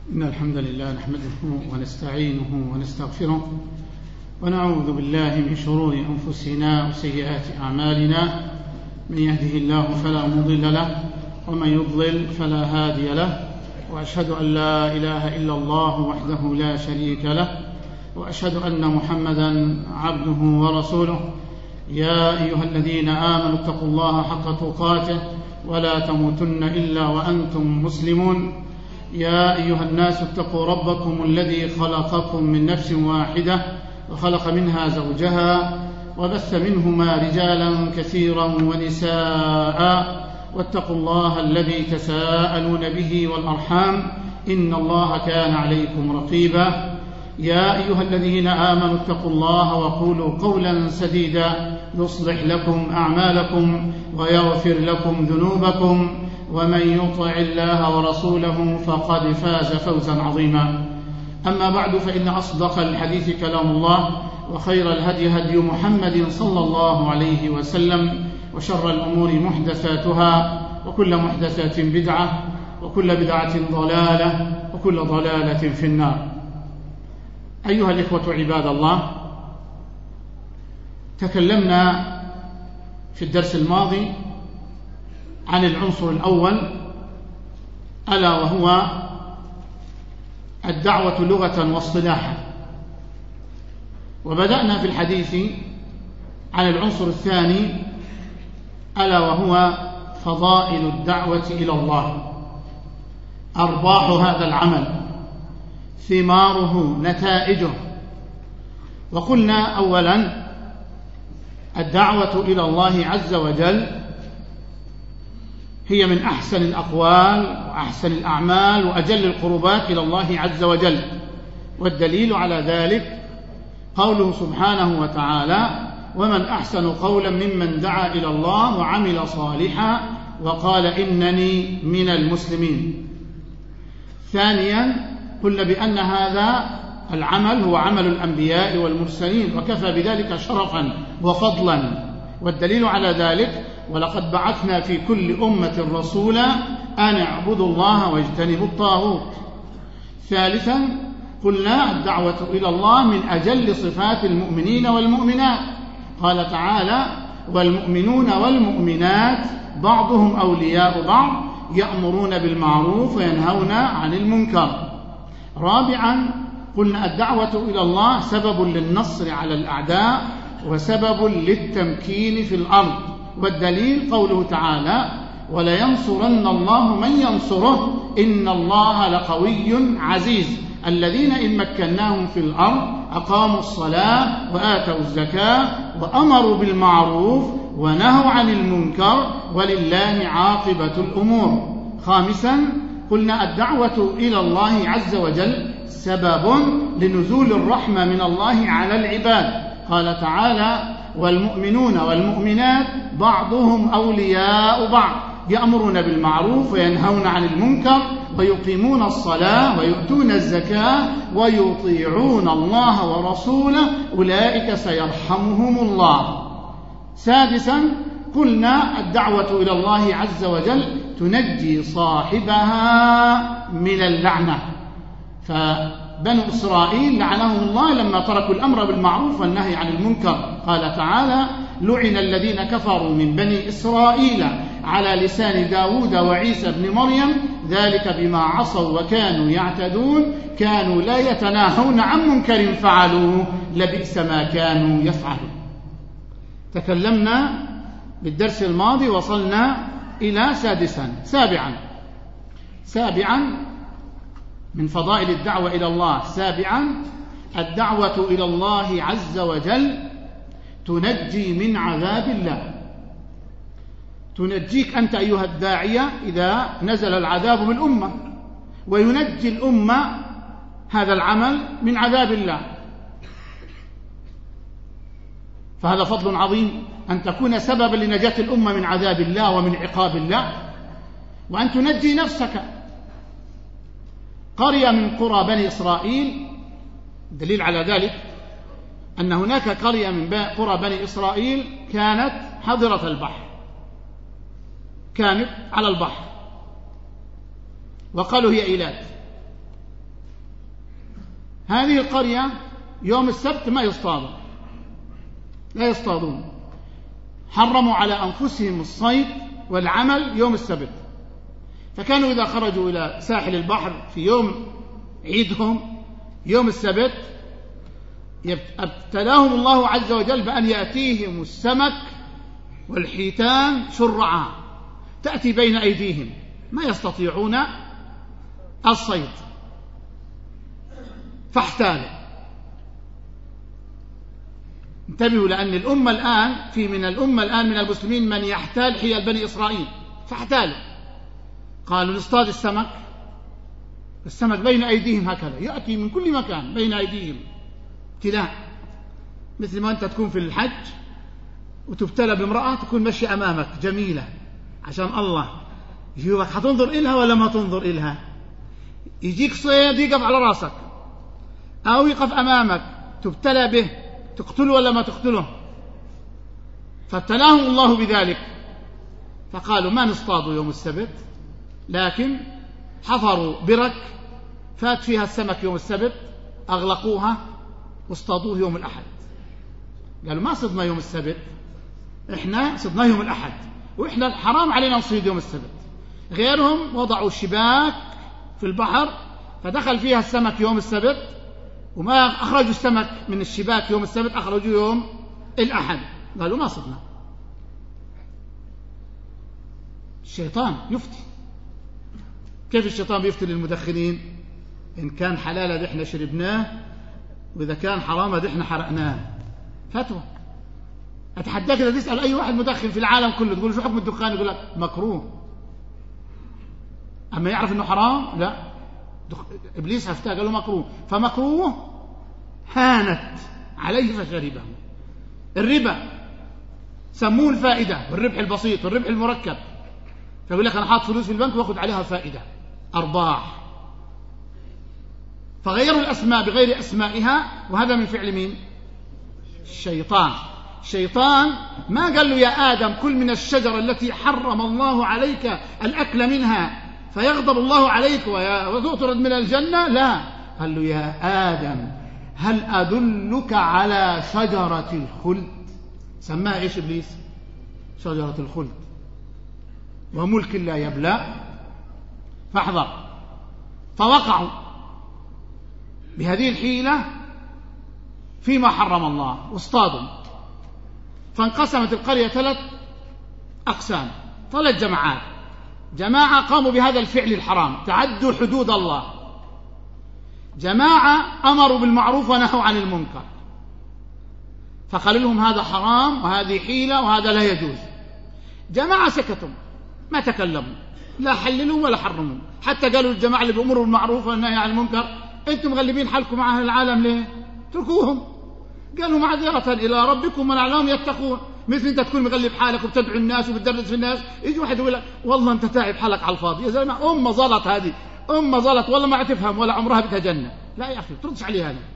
إن الحمد لله نحمده ونستعينه ونستغفره ونعوذ بالله من شرور أنفسنا وسيئات أعمالنا. من يهده الله فلا مضل له ومن يضلل فلا هادي له، وأشهد أن لا إله إلا الله وحده لا شريك له، وأشهد أن محمدا عبده ورسوله. يا أيها الذين آمنوا اتقوا الله حق تقاته ولا تموتن إلا وأنتم مسلمون. يا أيها الناس اتقوا ربكم الذي خلقكم من نفس واحدة وخلق منها زوجها وبث منهما رجالا كثيرا ونساء، واتقوا الله الذي تساءلون به والأرحام إن الله كان عليكم رقيبا. يا أيها الذين آمنوا اتقوا الله وقولوا قولا سديدا يصلح لكم أعمالكم ويغفر لكم ذنوبكم، ومن يطع الله ورسوله فقد فاز فوزا عظيما. أما بعد، فإن أصدق الحديث كلام الله، وخير الهدي هدي محمد صلى الله عليه وسلم، وشر الأمور محدثاتها، وكل محدثات بدعة، وكل بدعة ضلالة، وكل ضلالة في النار. أيها الإخوة عباد الله، تكلمنا في الدرس الماضي عن العنصر الأول، ألا وهو الدعوة لغة واصطلاحا، وبدأنا في الحديث عن العنصر الثاني، ألا وهو فضائل الدعوة إلى الله، أرباح هذا العمل، ثماره، نتائجه. وقلنا أولا الدعوة إلى الله عز وجل هي من أحسن الأقوال وأحسن الأعمال وأجل القربات إلى الله عز وجل، والدليل على ذلك قوله سبحانه وتعالى: ومن أحسن قولا ممن دعا إلى الله وعمل صالحا وقال إنني من المسلمين. ثانيا، قلنا بأن هذا العمل هو عمل الأنبياء والمرسلين، وكفى بذلك شرفا وفضلا، والدليل على ذلك: ولقد بعثنا في كل أمة رسولا أن اعبدوا الله واجتنبوا الطاغوت. ثالثا، قلنا الدعوة إلى الله من أجل صفات المؤمنين والمؤمنات، قال تعالى: والمؤمنون والمؤمنات بعضهم أولياء بعض يأمرون بالمعروف وينهون عن المنكر. رابعا، قلنا الدعوة إلى الله سبب للنصر على الأعداء وسبب للتمكين في الأرض، والدليل قوله تعالى: ولينصرن الله من ينصره إن الله لقوي عزيز. الذين إن مكناهم في الأرض أقاموا الصلاة وآتوا الزكاة وأمروا بالمعروف ونهوا عن المنكر ولله عاقبة الأمور. خامسا، قلنا الدعوة إلى الله عز وجل سبب لنزول الرحمة من الله على العباد، قال تعالى: والمؤمنون والمؤمنات بعضهم أولياء بعض يأمرون بالمعروف وينهون عن المنكر ويقيمون الصلاة ويؤتون الزكاة ويطيعون الله ورسوله أولئك سيرحمهم الله. سادسا، قلنا الدعوة إلى الله عز وجل تنجي صاحبها من اللعنة، فبنو إسرائيل لعنهم الله لما تركوا الأمر بالمعروف والنهي عن المنكر، قال تعالى: لعن الذين كفروا من بني إسرائيل على لسان داود وعيسى بن مريم ذلك بما عصوا وكانوا يعتدون كانوا لا يتناهون عن منكر فعلوه لبئس ما كانوا يفعلون. تكلمنا بالدرس الماضي، وصلنا إلى سابعا من فضائل الدعوة إلى الله. سابعا، الدعوة إلى الله عز وجل تنجي من عذاب الله، تنجيك أنت أيها الداعية إذا نزل العذاب بالأمة، وينجي الأمة هذا العمل من عذاب الله، فهذا فضل عظيم أن تكون سببا لنجاة الأمة من عذاب الله ومن عقاب الله، وأن تنجي نفسك. قرية من قرى بني إسرائيل، دليل على ذلك أن هناك قرية من قرى بني إسرائيل كانت حاضرة البحر، كانت على البحر، وقالوا هي إيلات، هذه القرية يوم السبت ما يصطادون، لا يصطادون، حرموا على أنفسهم الصيد والعمل يوم السبت. فكانوا إذا خرجوا إلى ساحل البحر في يوم عيدهم يوم السبت ابتلاهم الله عز وجل بأن يأتيهم السمك والحيتان شرعا، تأتي بين أيديهم ما يستطيعون الصيد، فاحتالوا. انتبهوا، لأن الأمة الآن من المسلمين من يحتال حيل بني إسرائيل، فاحتالوا، قالوا نصطاد السمك بين أيديهم، هكذا يأتي من كل مكان بين أيديهم، ابتلاء. مثل ما أنت تكون في الحج وتبتلى بامرأة تكون ماشية أمامك جميلة، عشان الله يجيبك، هتنظر إلها ولا ما تنظر إلها؟ يجيك صيد يقف على راسك أو يقف أمامك تبتلى به، تقتله ولا ما تقتله؟ فابتلاهم الله بذلك، فقالوا ما نصطادوا يوم السبت، لكن حفروا برك فات فيها السمك يوم السبت، أغلقوها واصطادوه يوم الأحد. قالوا ما صدنا يوم السبت، إحنا صدنا يوم الأحد، وإحنا حرام علينا نصيد يوم السبت. غيرهم وضعوا شباك في البحر فدخل فيها السمك يوم السبت، وما أخرجوا السمك من الشباك يوم السبت، أخرجوا يوم الأحد، قالوا ما صدنا. الشيطان يفتي. كيف الشيطان بيفتي للمدخنين؟ إن كان حلال ده إحنا شربناه، وإذا كان حرام ده إحنا حرقناه. فتوى. أتحداك إذا تسأل أي واحد مدخن في العالم كله تقول شو حكم الدخان، يقول لك مكروه. أما يعرف إنه حرام لا، إبليس هفتاه قال له مكروه، فمكروه هانت عليه فشربه. الربا سموه الفائدة والربح البسيط والربح المركب، فيقول لك أنا حاط فلوس في البنك وأخذ عليها فائدة أرباح، فغيروا الأسماء بغير أسمائها، وهذا من فعل مين؟ الشيطان. الشيطان ما قال له يا آدم كل من الشجرة التي حرم الله عليك الأكل منها فيغضب الله عليك وتطرد من الجنة، لا، قال له يا آدم هل أدلك على شجرة الخلد؟ سماها إيش إبليس؟ شجرة الخلد وملك لا يبلى. فاحذر. فوقعوا بهذه الحيلة فيما حرم الله واصطادوا. فانقسمت القرية 3 أقسام، 3 جماعات. جماعة قاموا بهذا الفعل الحرام، تعدوا حدود الله. جماعة أمروا بالمعروف ونهوا عن المنكر، فقالوا لهم هذا حرام وهذه حيلة وهذا لا يجوز. جماعة سكتوا ما تكلموا، لا حللوا ولا حرموا، حتى قالوا الجماعة اللي بأمروا بالمعروف والنهي عن المنكر أنتم مغلبين حالكم مع أهل العالم ليه؟ تركوهم. قالوا معذرة إلى ربكم ولعلهم يتقون. مثل أنت تكون مغلب حالك وبتدعو الناس وبتدرس في الناس، يجي واحد يقول لك والله أنت تعب حالك على الفاضي، يا زلمة أمة زلط، هذه أمة زلط والله ما تفهم ولا عمرها بتجنة. لا يا أخي تردش عليها هذا.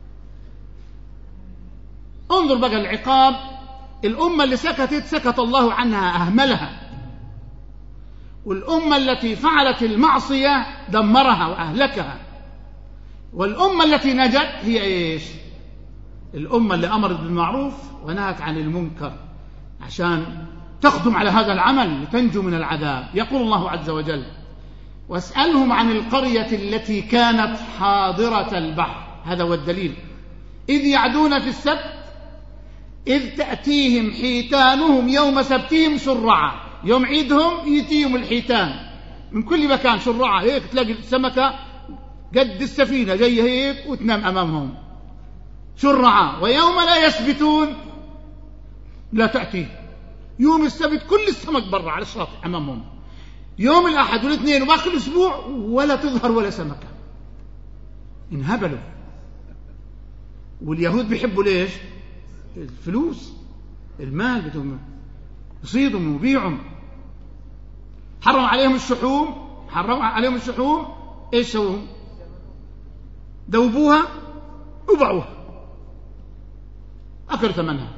انظر بقى العقاب. الأمة اللي سكت الله عنها أهملها، والأمة التي فعلت المعصية دمرها وأهلكها. والأمة التي نجت هي إيش؟ الأمة اللي أمرت بالمعروف ونهت عن المنكر عشان تخدم على هذا العمل لتنجو من العذاب. يقول الله عز وجل واسألهم عن القرية التي كانت حاضرة البحر، هذا هو الدليل، إذ يعدون في السبت إذ تأتيهم حيتانهم يوم سبتهم شرعا. يوم عيدهم يأتيهم الحيتان من كل مكان شرعا، هيك تلاقي السمكة قد السفينة جاية هيك وتنام أمامهم شرعا. ويوم لا يسبتون لا تأتي. يوم السبت كل السمك برا على الشاطئ أمامهم، يوم الأحد والاثنين وباقي الأسبوع ولا تظهر ولا سمكة. انهبلوا. واليهود بيحبوا ليش؟ الفلوس، المال، بدهم يصيدهم ويبيعهم. حرم عليهم الشحوم. ايش سووا؟ ذوبوها وباعوها، أكلوا ثمنها.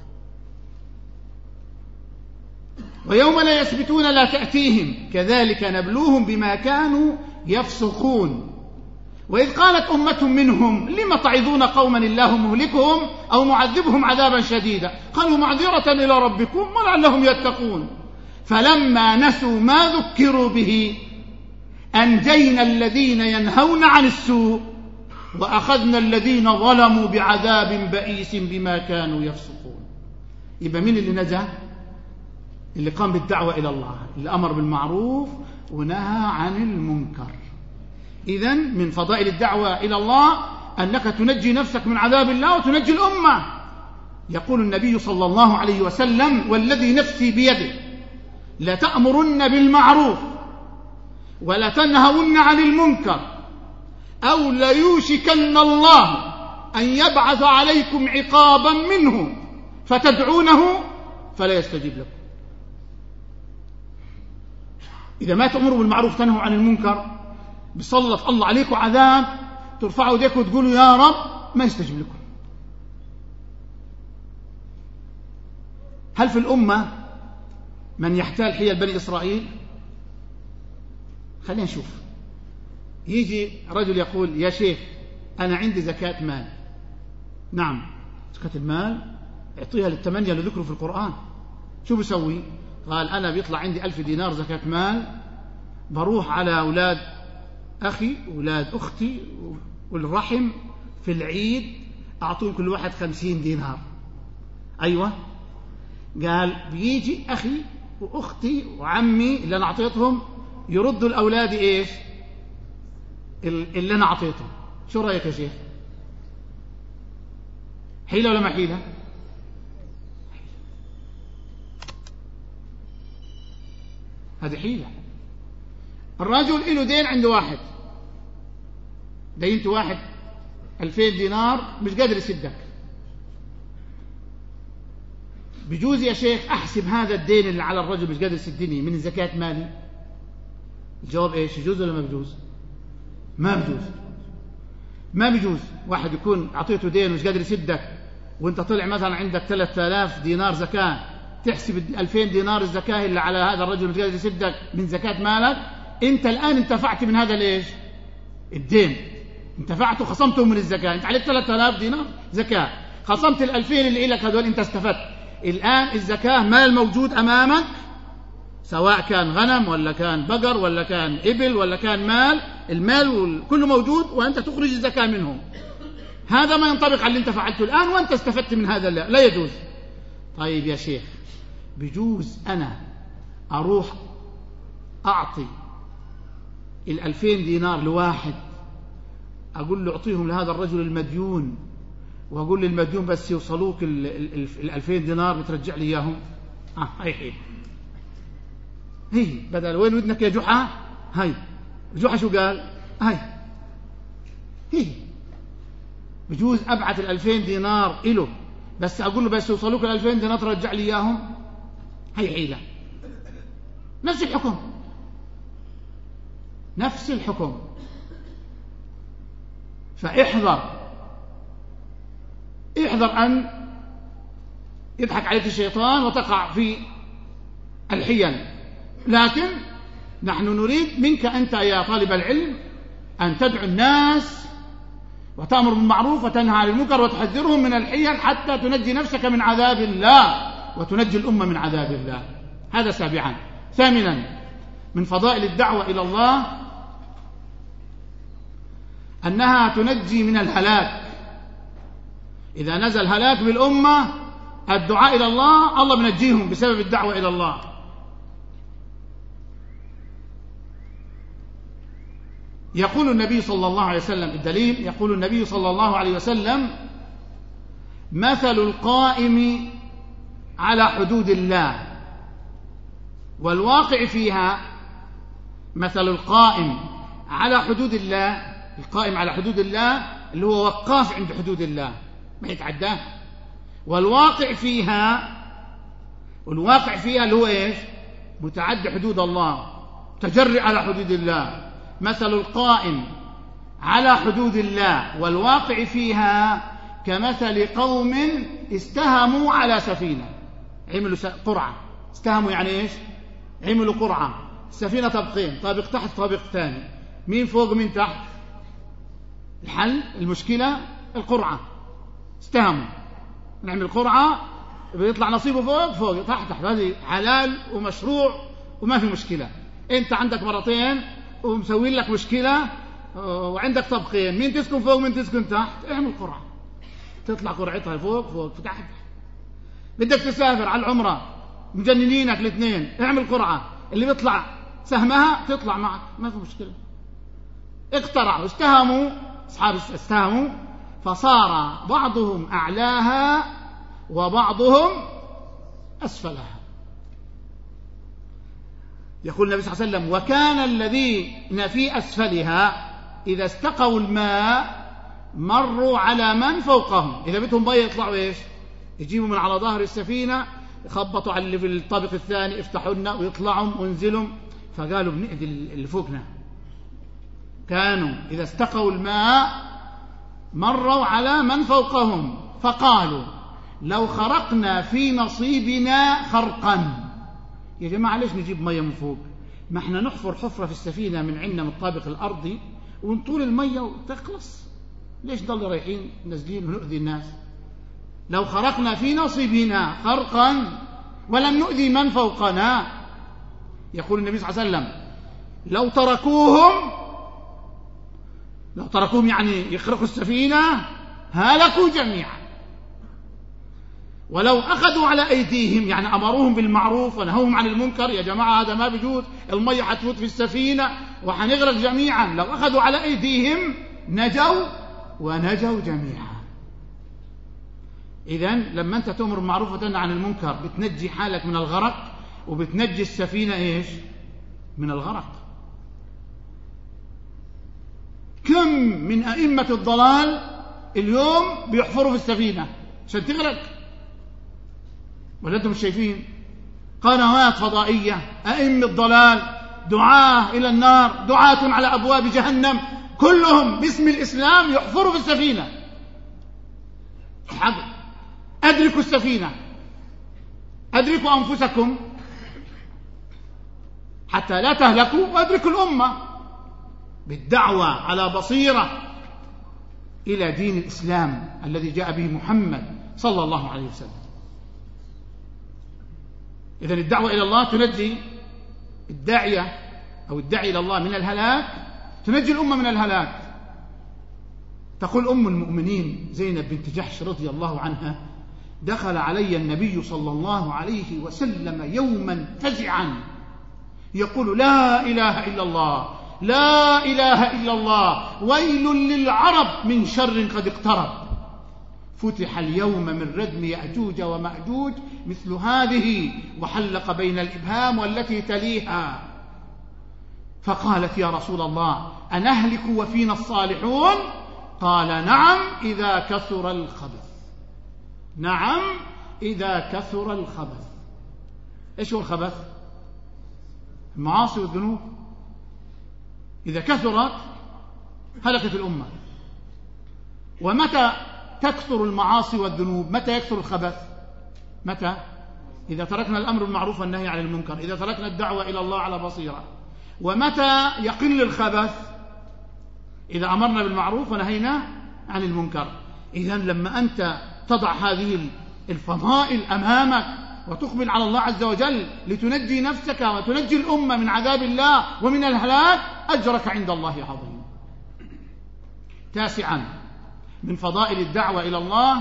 ويوم لا يسبتون لا تأتيهم كذلك نبلوهم بما كانوا يفسقون. وإذ قالت أمة منهم لم تعظون قوما الله مهلكهم أو معذبهم عذابا شديدا قالوا معذرة إلى ربكم ولعلهم يتقون فلما نسوا ما ذكروا به أنجينا الذين ينهون عن السوء وأخذنا الذين ظلموا بعذاب بئيس بما كانوا يفسقون. يبقى مين اللي نجا؟ اللي قام بالدعوة إلى الله، اللي أمر بالمعروف ونهى عن المنكر. إذن من فضائل الدعوة إلى الله أنك تنجي نفسك من عذاب الله وتنجي الأمة. يقول النبي صلى الله عليه وسلم والذي نفسي بيده لتأمرن بالمعروف ولتنهون عن المنكر أو ليوشكن الله أن يبعث عليكم عقابا منه فتدعونه فلا يستجيب لكم. إذا ما تأمروا بالمعروف تنهوا عن المنكر بيسلط الله عليكم عذاب ترفعوا ايديكم وتقولوا يا رب ما يستجيب لكم. هل في الأمة من يحتال حيل بني إسرائيل؟ خلينا نشوف. يجي رجل يقول يا شيخ أنا عندي زكاة مال. نعم زكاة المال اعطيها للثمانية اللي ذكروا في القرآن. شو بيسوي؟ قال أنا بيطلع عندي 1000 دينار زكاة مال، بروح على أولاد أخي أولاد أختي والرحم في العيد أعطوهم كل واحد 50 دينار. أيوة قال بيجي أخي وأختي وعمي اللي أنا أعطيتهم يردوا الأولاد إيش اللي أنا أعطيتهم. شو رأيك يا شيخ؟ حيلة ولا ما حيلة؟ هذه حيلة. الرجل له دين عند واحد، دينت واحد 2000 دينار مش قادر يسدك، بجوز يا شيخ أحسب هذا الدين اللي على الرجل مش قادر يسدني من زكاة مالي؟ الجواب إيش؟ يجوز ولا ما بجوز؟ ما بجوز. ما بجوز واحد يكون أعطيته دين ومش قادر يسدك وانت طلع مثلا عندك 3000 دينار زكاة، تحسب 2000 دينار الزكاة اللي على هذا الرجل مش قادر يسدك من زكاة مالك. انت الآن انتفعت من هذا ليش؟ الدين انتفعت وخصمته من الزكاة. انت عليك 3000 دينار زكاة، خصمت 2000 اللي لك هذول، انت استفدت. الآن الزكاة مال موجود أمامك، سواء كان غنم ولا كان بقر ولا كان إبل ولا كان مال، المال كله موجود وأنت تخرج الزكاة منه. هذا ما ينطبق على اللي انت فعلته الآن وأنت استفدت من هذا. لا يجوز. طيب يا شيخ بجوز أنا أروح أعطي 2000 دينار لواحد، أقول له أعطيهم لهذا الرجل المديون، وأقول للمديون بس يوصلوك 2000 دينار بترجع لي إياهم؟ هي بدل وين ودنك يا جحا؟ هاي جحا شو قال؟ هي بجوز أبعث 2000 دينار إله بس أقول له بس يوصلوك 2000 دينار ترجع لي إياهم؟ هي حيلة. نفس الحكم، نفس الحكم. فاحذر أن يضحك عليك الشيطان وتقع في الحيل. لكن نحن نريد منك أنت يا طالب العلم أن تدعو الناس وتأمر بالمعروف وتنهى عن المنكر وتحذرهم من الحيل حتى تنجي نفسك من عذاب الله وتنجي الأمة من عذاب الله. هذا سابعا. ثامنا من فضائل الدعوة إلى الله أنها تنجي من الهلاك. إذا نزل هلاك بالأمة الدعاء إلى الله، الله بنجيهم بسبب الدعوة إلى الله. يقول النبي صلى الله عليه وسلم، الدليل يقول النبي صلى الله عليه وسلم مثل القائم على حدود الله والواقع فيها، مثل القائم على حدود الله، القائم على حدود الله اللي هو وقاف عند حدود الله ما يتعداه، والواقع فيها اللي هو ايش؟ متعدي حدود الله، متجرئ على حدود الله. مثل القائم على حدود الله والواقع فيها كمثل قوم استهموا على سفينة، عملوا قرعة. استهموا يعني ايش؟ عملوا قرعة. السفينة طابقين، طابق تحت طابق ثاني، مين فوق مين تحت؟ الحل المشكلة القرعة، استهموا نعمل قرعة بيطلع نصيبه فوق تحت، هذه حلال ومشروع وما في مشكلة. أنت عندك مرتين ومسوين لك مشكلة وعندك طبقين، مين تسكن فوق ومين تسكن تحت؟ اعمل قرعة تطلع قرعتها فوق تحت. بدك تسافر على العمرة مجننينك الاثنين، اعمل قرعة اللي بيطلع سهمها تطلع معك، ما في مشكلة. اقترعوا استهموا أصحاب استهموا فصار بعضهم أعلاها وبعضهم أسفلها. يقول النبي صلى الله عليه وسلم: وكان الذين في أسفلها إذا استقوا الماء مروا على من فوقهم. إذا بدهم مية يطلعوا إيش؟ يجيبوا من على ظهر السفينة، يخبطوا على اللي في الطابق الثاني، يفتحوا لنا ويطلعوا وينزلوا. فقالوا بنأذي اللي فوقنا. كانوا إذا استقوا الماء مروا على من فوقهم فقالوا: لو خرقنا في نصيبنا خرقا. يا جماعة ليش نجيب مية من فوق؟ ما احنا نحفر حفرة في السفينة من عندنا من الطابق الأرضي ونطول المية وتخلص، ليش ضل رايحين نازلين ونؤذي الناس؟ لو خرقنا في نصيبنا خرقا ولم نؤذي من فوقنا. يقول النبي صلى الله عليه وسلم: لو تركوهم يعني يخرقوا السفينة هلكوا جميعا، ولو أخذوا على أيديهم يعني أمروهم بالمعروف ونهوهم عن المنكر، يا جماعة هذا ما بيجوز، المية حتفوت في السفينة وحنغرق جميعا، لو أخذوا على أيديهم نجوا ونجوا جميعا. إذن لما أنت تأمر بالمعروف وتنهى عن المنكر بتنجي حالك من الغرق وبتنجي السفينة إيش؟ من الغرق. كم من أئمة الضلال اليوم بيحفروا في السفينة عشان تغرق، ولا أنتم مش شايفين؟ قنوات فضائية، أئمة الضلال، دعاة إلى النار، دعاة على أبواب جهنم، كلهم باسم الإسلام يحفروا في السفينة. أدركوا السفينة، أدركوا أنفسكم حتى لا تهلكوا، وأدركوا الأمة بالدعوة على بصيرة إلى دين الإسلام الذي جاء به محمد صلى الله عليه وسلم. إذن الدعوة إلى الله تنجي الداعية أو الداعي إلى الله من الهلاك، تنجي الأمة من الهلاك. تقول أم المؤمنين زينب بنت جحش رضي الله عنها: دخل علي النبي صلى الله عليه وسلم يوما فزعا يقول: لا إله إلا الله، لا إله إلا الله، ويل للعرب من شر قد اقترب، فتح اليوم من ردم يأجوج ومأجوج مثل هذه، وحلق بين الإبهام والتي تليها. فقالت: يا رسول الله أنهلك وفينا الصالحون؟ قال: نعم إذا كثر الخبث. نعم إذا كثر الخبث. إيش هو الخبث؟ المعاصي والذنوب. إذا كثرت هلكت الأمة. ومتى تكثر المعاصي والذنوب؟ متى يكثر الخبث؟ متى؟ إذا تركنا الأمر بالمعروف والنهي عن المنكر، إذا تركنا الدعوة إلى الله على بصيرة. ومتى يقل الخبث؟ إذا أمرنا بالمعروف ونهينا عن المنكر. إذن لما أنت تضع هذه الفضائل أمامك وتقبل على الله عز وجل لتنجي نفسك وتنجي الأمة من عذاب الله ومن الهلاك، أجرك عند الله عظيم. تاسعا من فضائل الدعوة إلى الله: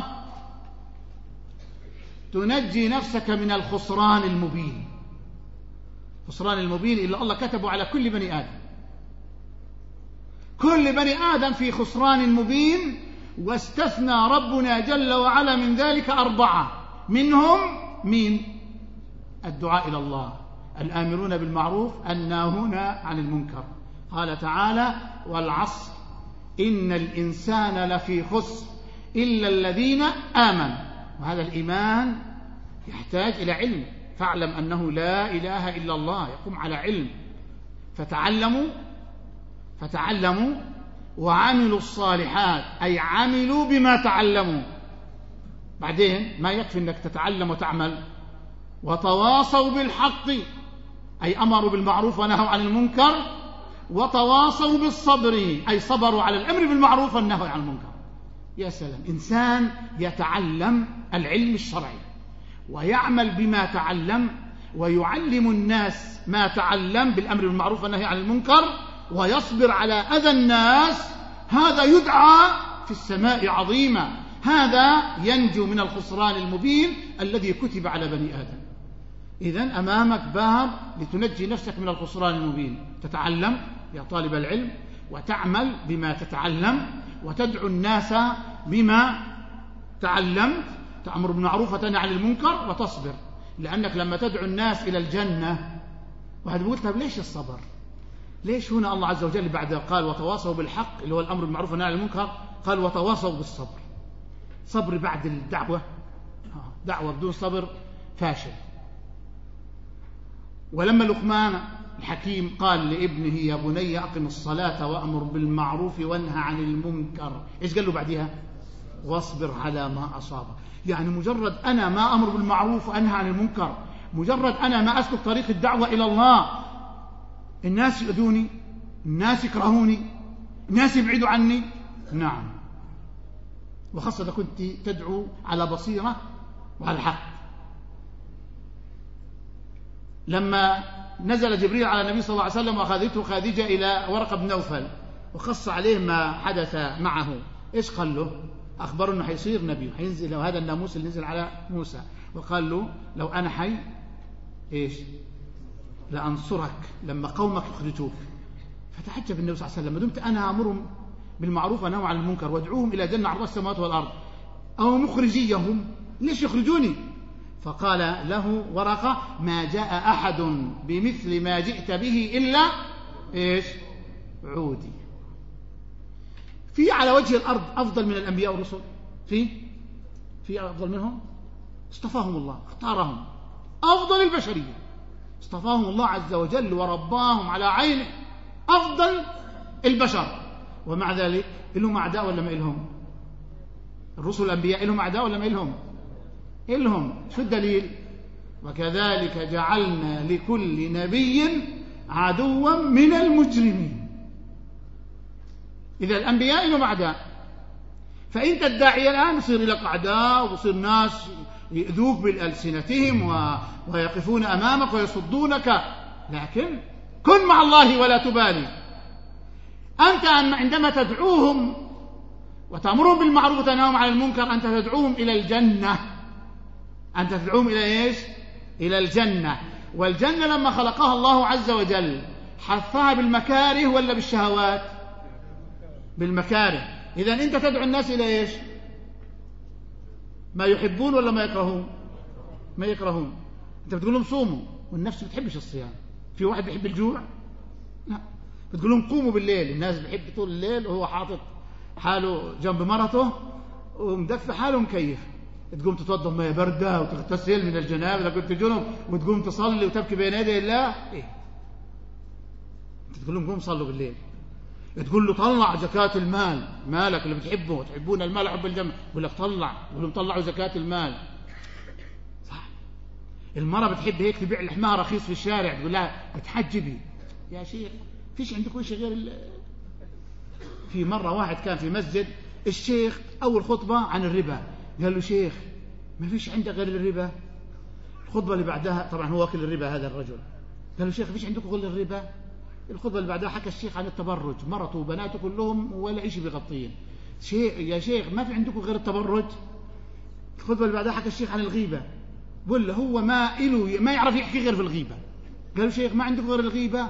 تنجي نفسك من الخسران المبين. الخسران المبين إلا الله كتبه على كل بني آدم. كل بني آدم في خسران مبين، واستثنى ربنا جل وعلا من ذلك 4 منهم مين؟ الدعاء إلى الله، الآمرون بالمعروف الناهون عن المنكر. قال تعالى: والعصر إن الإنسان لفي خسر إلا الذين آمنوا. وهذا الإيمان يحتاج إلى علم. فاعلم أنه لا إله إلا الله، يقوم على علم. فتعلموا وعملوا الصالحات، أي عملوا بما تعلموا. بعدين ما يكفي أنك تتعلم وتعمل. وتواصوا بالحق، أي أمروا بالمعروف ونهوا عن المنكر، وتواصوا بالصبر، أي صبروا على الأمر بالمعروف والنهي عن المنكر. يا سلام، إنسان يتعلم العلم الشرعي ويعمل بما تعلم ويعلم الناس ما تعلم بالأمر بالمعروف والنهي عن المنكر ويصبر على أذى الناس، هذا يدعى في السماء عظيما، هذا ينجو من الخسران المبين الذي كتب على بني آدم. إذن أمامك باب لتنجي نفسك من الخسران المبين، تتعلم يا طالب العلم وتعمل بما تتعلم وتدعو الناس بما تعلمت، تأمر بالمعروف وتنهى عن المنكر وتصبر، لأنك لما تدعو الناس إلى الجنة. واحد بيقول طب ليش الصبر؟ ليش هنا الله عز وجل بعد قال وتواصوا بالحق اللي هو الأمر بالمعروف والنهي عن المنكر قال وتواصوا بالصبر؟ صبر بعد الدعوة، دعوة بدون صبر فاشل. ولما لقمان الحكيم قال لابنه يا بني أقم الصلاة وأمر بالمعروف وانهى عن المنكر، إيش قال له بعدها؟ واصبر على ما أصابك. يعني مجرد أنا ما أمر بالمعروف وأنهى عن المنكر، مجرد أنا ما أسلك طريق الدعوة إلى الله، الناس يؤذوني، الناس يكرهوني، الناس يبعدوا عني. نعم، وخاصة كنت تدعو على بصيرة وعلى حق. لما نزل جبريل على النبي صلى الله عليه وسلم وأخذته خادجة إلى ورقة بن نوفل وخص عليه ما حدث معه، إيش قال له؟ أخبره أنه حيصير نبي وحينزل هذا الناموس اللي نزل على موسى، وقال له لو أنا حي إيش لأنصرك لما قومك يخرجوك. فتعجب النبي صلى الله عليه وسلم، ما دمت أنا أمرهم بالمعروف وأنهى عن المنكر وادعوهم إلى جنة عرضها السماوات والأرض أو مخرجيهم، ليش يخرجوني؟ فقال له ورقة ما جاء أحد بمثل ما جئت به إلا إيش عودي. في على وجه الأرض أفضل من الأنبياء والرسل؟ في أفضل منهم؟ اصطفاهم الله، اختارهم أفضل البشرية، اصطفاهم الله عز وجل ورباهم على عينه أفضل البشر، ومع ذلك إلهم أعداء ولا ما إلهم؟ الرسل الأنبياء إلهم أعداء ولا ما إلهم؟ إلهم. شو الدليل؟ وكذلك جعلنا لكل نبي عدوا من المجرمين. إذا الأنبياء لهم أعداء، فأنت الداعية الآن يصير لك أعداء ويصير ناس يؤذوك بألسنتهم ويقفون أمامك ويصدونك، لكن كن مع الله ولا تبالي. أنت عندما تدعوهم وتأمرهم بالمعروف وتنهاهم عن المنكر أنت تدعوهم إلى الجنة، أنت تدعوهم إلى إيش؟ إلى الجنة. والجنة لما خلقها الله عز وجل حثها بالمكاره ولا بالشهوات؟ بالمكاره. إذن أنت تدعو الناس إلى إيش؟ ما يحبون ولا ما يكرهون؟ ما يكرهون. أنت بتقول لهم صوموا والنفس بتحبش الصيام. في واحد بيحب الجوع؟ لا. بتقول لهم قوموا بالليل، الناس بيحب طول الليل وهو حاطط حاله جنب مرته ومدفع حاله مكيف، تقوم تتوضا ميه بارده وتغتسل من الجنابه اذا كنت جنب وتقوم تصلي وتبكي بين يدي الله. ايه انت تقول لهم قوم صلوا بالليل، تقول له طلع زكاه المال، مالك اللي بتحبه، تحبون المال حب الجنه، يقول لك طلع، يقول لهم طلعوا زكاه المال. صح. المراه بتحب هيك تبيع لحمها رخيص في الشارع، تقول لها بتحجبي يا شيخ، فيش عندكم شيء غير في مره واحد كان في مسجد، الشيخ اول خطبه عن الربا، قال له شيخ ما فيش عندك غير الربا؟ الخطبة اللي بعدها طبعا هو واكل الربا هذا الرجل، قال له شيخ فيش عندكم غير الربا؟ الخطبة اللي بعدها حكى الشيخ عن التبرج، مرته وبناته كلهم ولا شيء بيغطين. يا شيخ ما في عندكم غير التبرج؟ الخطبة اللي بعدها حكى الشيخ عن الغيبة، بقول له هو ما يعرف يحكي غير في الغيبة. قال له شيخ ما عندكم غير الغيبة؟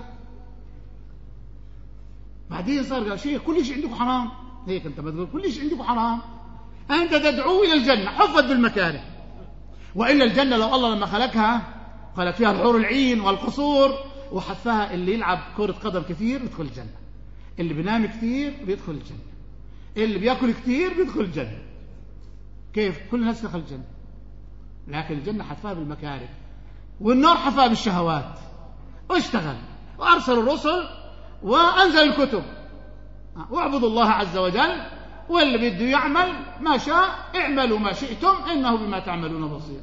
بعدين صار قال شيخ كل شيء عندكم حرام. هيك انت ما تقول كل شيء عندكم حرام، أنت تدعو إلى الجنة حفت بالمكاره. وإلا الجنة لو الله لما خلقها خلق فيها الحور العين والقصور وحفها اللي يلعب كرة قدم كثير بيدخل الجنة، اللي بينام كثير بيدخل الجنة، اللي بيأكل كثير بيدخل الجنة. كيف؟ كل الناس دخل الجنة، لكن الجنة حفها بالمكاره والنار حفها بالشهوات. واشتغل وأرسل الرسل وأنزل الكتب واعبدوا الله عز وجل، واللي بده يعمل ما شاء اعملوا ما شئتم إنه بما تعملون بصير.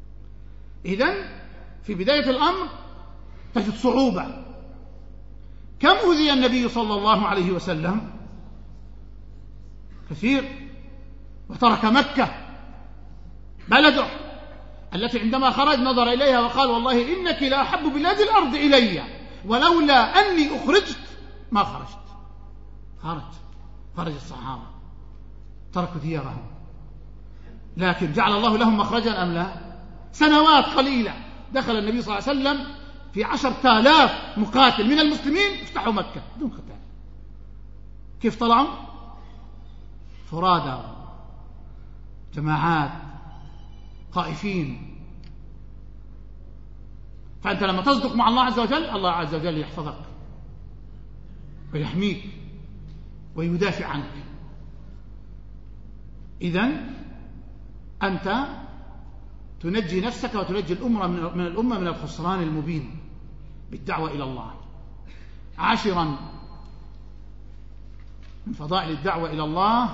إذن في بداية الأمر تجد صعوبة، كم أذي النبي صلى الله عليه وسلم؟ كثير. وترك مكة بلده التي عندما خرج نظر إليها وقال والله إنك لا أحب بلاد الأرض إلي، ولولا أني أخرجت ما خرجت. خرج الصحابة تركوا ديارهم، لكن جعل الله لهم مخرجا أم لا؟ سنوات قليلة دخل النبي صلى الله عليه وسلم في 10,000 مقاتل من المسلمين افتحوا مكة بدون قتال. كيف طلعوا؟ فرادى، جماعات، خائفين. فأنت لما تصدق مع الله عز وجل، الله عز وجل يحفظك ويحميك ويدافع عنك. إذن أنت تنجي نفسك وتنجي الأمة من الخسران المبين بالدعوة إلى الله. 10 من فضائل الدعوة إلى الله،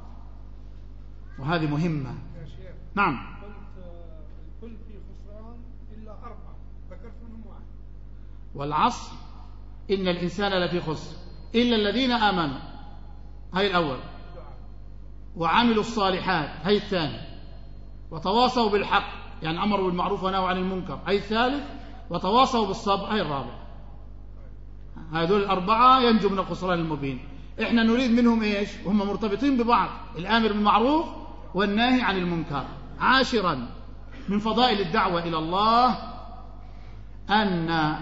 وهذه مهمة. نعم. قلت الكل في خسران إلا 4، ذكرت منهم 1. والعصر إن الإنسان لفي خسر إلا الذين آمنوا، هاي الأول، وعملوا الصالحات، هاي الثاني، وتواصوا بالحق يعني أمروا بالمعروف ونهوا عن المنكر، هاي الثالث، وتواصوا بالصبر، هاي الرابع. هذول 4 ينجوا من الخسران المبين. إحنا نريد منهم إيش؟ وهم مرتبطين ببعض، الآمر بالمعروف والناهي عن المنكر. 10 من فضائل الدعوة إلى الله أن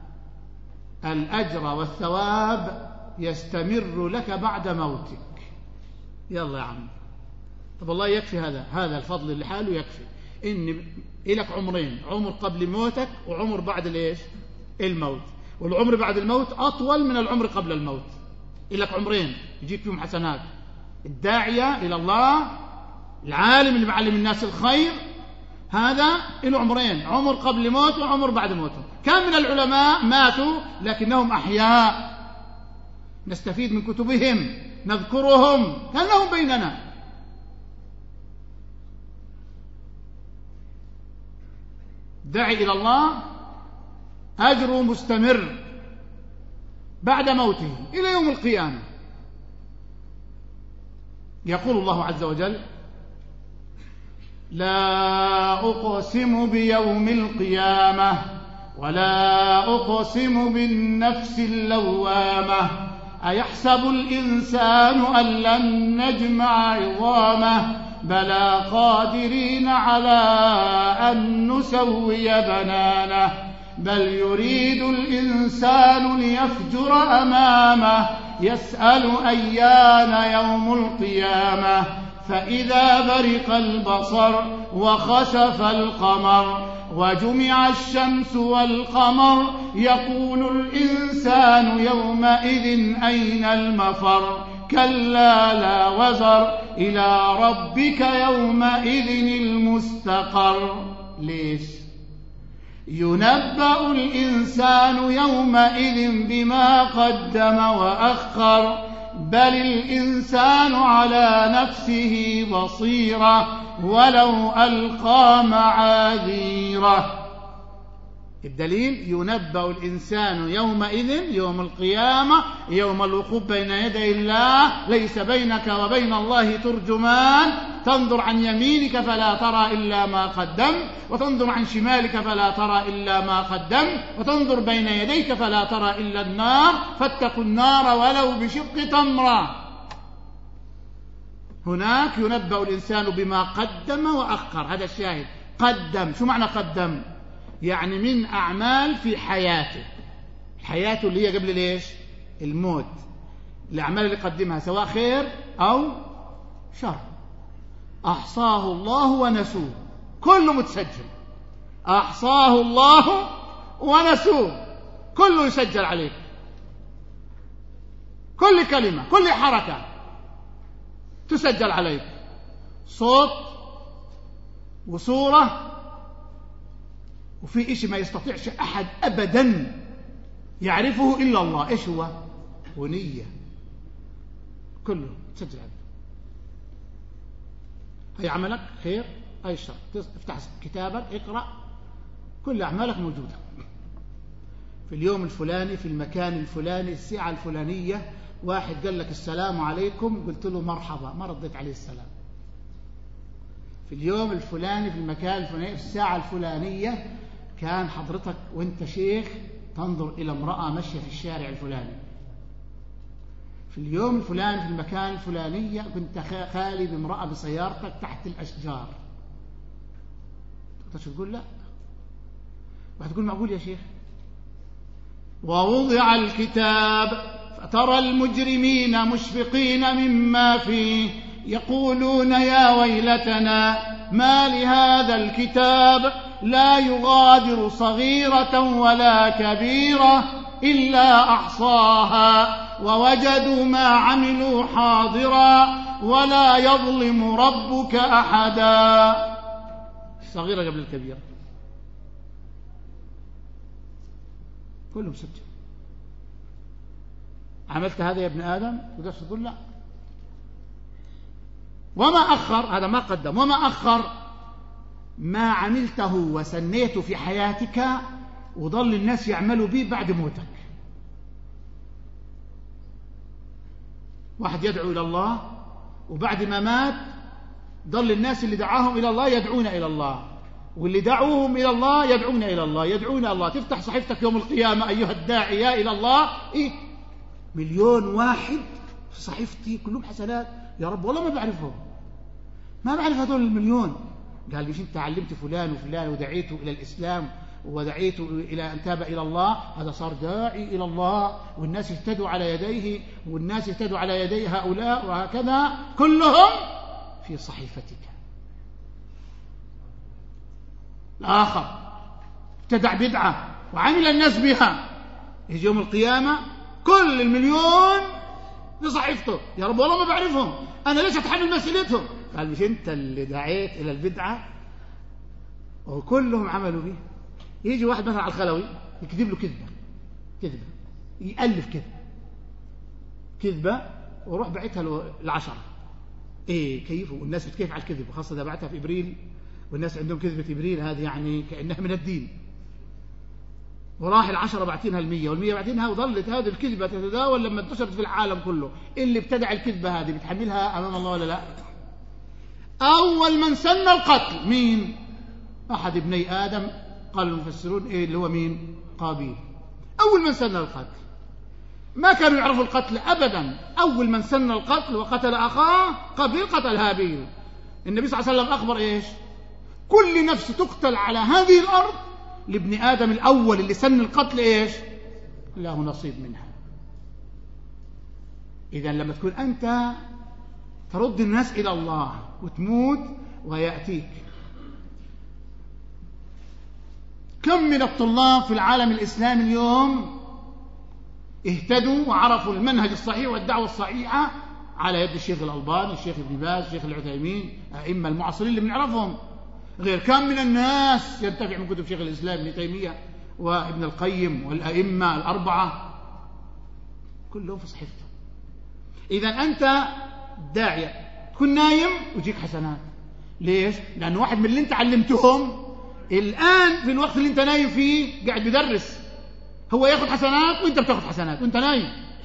الأجر والثواب يستمر لك بعد موتك. يلا يا عم، طب والله يكفي هذا الفضل لحاله يكفي. إن إلك عمرين، عمر قبل موتك وعمر بعد الإيش؟ الموت. والعمر بعد الموت أطول من العمر قبل الموت. إلك عمرين يجيك فيهم حسنات. الداعية إلى الله، العالم اللي معلم الناس الخير، هذا له عمرين، عمر قبل موت وعمر بعد موته. كم من العلماء ماتوا لكنهم أحياء، نستفيد من كتبهم، نذكرهم كأنهم بيننا. داعي إلى الله أجره مستمر بعد موته إلى يوم القيامة. يقول الله عز وجل: لا أقسم بيوم القيامة ولا أقسم بالنفس اللوامة أيحسب الإنسان أن لن نجمع عظامه بلى قادرين على أن نسوي بنانه بل يريد الإنسان ليفجر أمامه يسأل أيان يوم القيامة فإذا برق البصر وخسف القمر وجمع الشمس والقمر يقول الإنسان يومئذ أين المفر كلا لا وزر إلى ربك يومئذ المستقر. ليش؟ ينبأ الإنسان يومئذ بما قدم وأخر بل الإنسان على نفسه بصيرة ولو ألقى معاذيره. الدليل: ينبأ الإنسان يومئذ، يوم القيامة، يوم الوقوف بين يدي الله، ليس بينك وبين الله ترجمان، تنظر عن يمينك فلا ترى إلا ما قدم، وتنظر عن شمالك فلا ترى إلا ما قدم، وتنظر بين يديك فلا ترى إلا النار، فاتقوا النار ولو بشق تمرة. هناك ينبأ الإنسان بما قدم وأخر، هذا الشاهد. قدم، شو معنى قدم؟ يعني من أعمال في حياته، حياته اللي هي قبل ليش؟ الموت. الأعمال اللي قدمها سواء خير أو شر أحصاه الله ونسوه، كله متسجل. أحصاه الله ونسوه، كله يسجل عليك، كل كلمة، كل حركة تسجل عليك، صوت وصورة، وفي إشي ما يستطيعش أحد أبدا يعرفه إلا الله. إيش هو؟ ونية، كله تسجل عليك. هي عملك خير، أي شر، افتح كتابك، اقرأ، كل أعمالك موجودة. في اليوم الفلاني في المكان الفلاني الساعة الفلانية واحد قال لك السلام عليكم، قلت له مرحبا، ما رديت عليه السلام. في اليوم الفلاني في المكان الفلاني في الساعة الفلانية كان حضرتك وانت شيخ تنظر إلى امرأة ماشية في الشارع الفلاني. في اليوم الفلاني في المكان الفلاني كنت خالي بامرأة بسيارتك تحت الأشجار. تقول لا، وهتقول معقول يا شيخ؟ ووضع الكتاب فترى المجرمين مشفقين مما فيه يقولون يا ويلتنا ما لهذا الكتاب لا يغادر صغيرة ولا كبيرة إلا أحصاها ووجدوا ما عملوا حاضرا ولا يظلم ربك أحدا. الصغيرة قبل الكبيرة كلهم سجل. عملت هذا يا ابن آدم؟ تقدر تقول لا. وما أخر، هذا ما قدم، وما أخر ما عملته وسنيته في حياتك وظل الناس يعملوا به بعد موتك. واحد يدعو إلى الله وبعد ما مات ظل الناس اللي دعاهم إلى الله يدعون إلى الله، واللي دعوهم إلى الله يدعون إلى الله، يدعون إلى الله. تفتح صحيفتك يوم القيامة أيها الداعية إلى الله، إيه 1,000,000 واحد في صحيفتي كلهم حسنات. يا رب والله ما بعرفهم، ما بعرف هذول 1,000,000. قال ليش أنت علمت فلان وفلان ودعيته إلى الإسلام ودعيته إلى أن تاب إلى الله، هذا صار داعي إلى الله والناس اهتدوا على يديه والناس اهتدوا على يدي هؤلاء، وهكذا كلهم في صحيفتك. الآخر ابتدع بدعة وعمل الناس بها، يجي يوم القيامة كل 1,000,000 في صحيفته. يا رب والله ما بعرفهم، أنا ليش أتحمل مسؤوليتهم؟ قال مش أنت اللي دعيت إلى البدعة وكلهم عملوا به. يجي واحد مثلا على الخلوي يكذب له كذبة يألف كذبة وروح بعتها له ل10. إيه كيفوا والناس بتكيف على الكذب، وخاصة إذا بعتها في إبريل والناس عندهم كذبة إبريل هذه يعني كأنها من الدين. وراح 10 بعتينها 100 وال100 بعتينها، وظلت هذه الكذبة تتداول لما انتشرت في العالم كله. اللي ابتدع الكذبة هذه بتحملها أمام الله ولا لا؟ أول من سن القتل مين؟ أحد ابني آدم، قال المفسرون إيه اللي هو مين؟ قابيل. أول من سن القتل، ما كانوا يعرفوا القتل أبدا. أول من سن القتل وقتل أخاه قابيل قتل هابيل. النبي صلى الله عليه وسلم أخبر إيش؟ كل نفس تقتل على هذه الأرض لابن آدم الأول اللي سن القتل إيش؟ له نصيب منها. إذن لما تكون أنت ترد الناس إلى الله وتموت ويأتيك. كم من الطلاب في العالم الإسلامي اليوم اهتدوا وعرفوا المنهج الصحيح والدعوة الصحيحة على يد الشيخ الألباني، الشيخ ابن باز، الشيخ العثيمين، أئمة المعاصرين اللي بنعرفهم. غير كم من الناس ينتفع من كتب شيخ الإسلام ابن تيمية وابن القيم والأئمة الأربعة كلهم في صحيفته. إذا أنت داعية تكون نايم ويجيك حسنات. ليش؟ لأن واحد من اللي أنت علمتهم الآن في الوقت اللي أنت نايم فيه قاعد بيدرس، هو ياخد حسنات وأنت بتاخد حسنات وأنت نايم.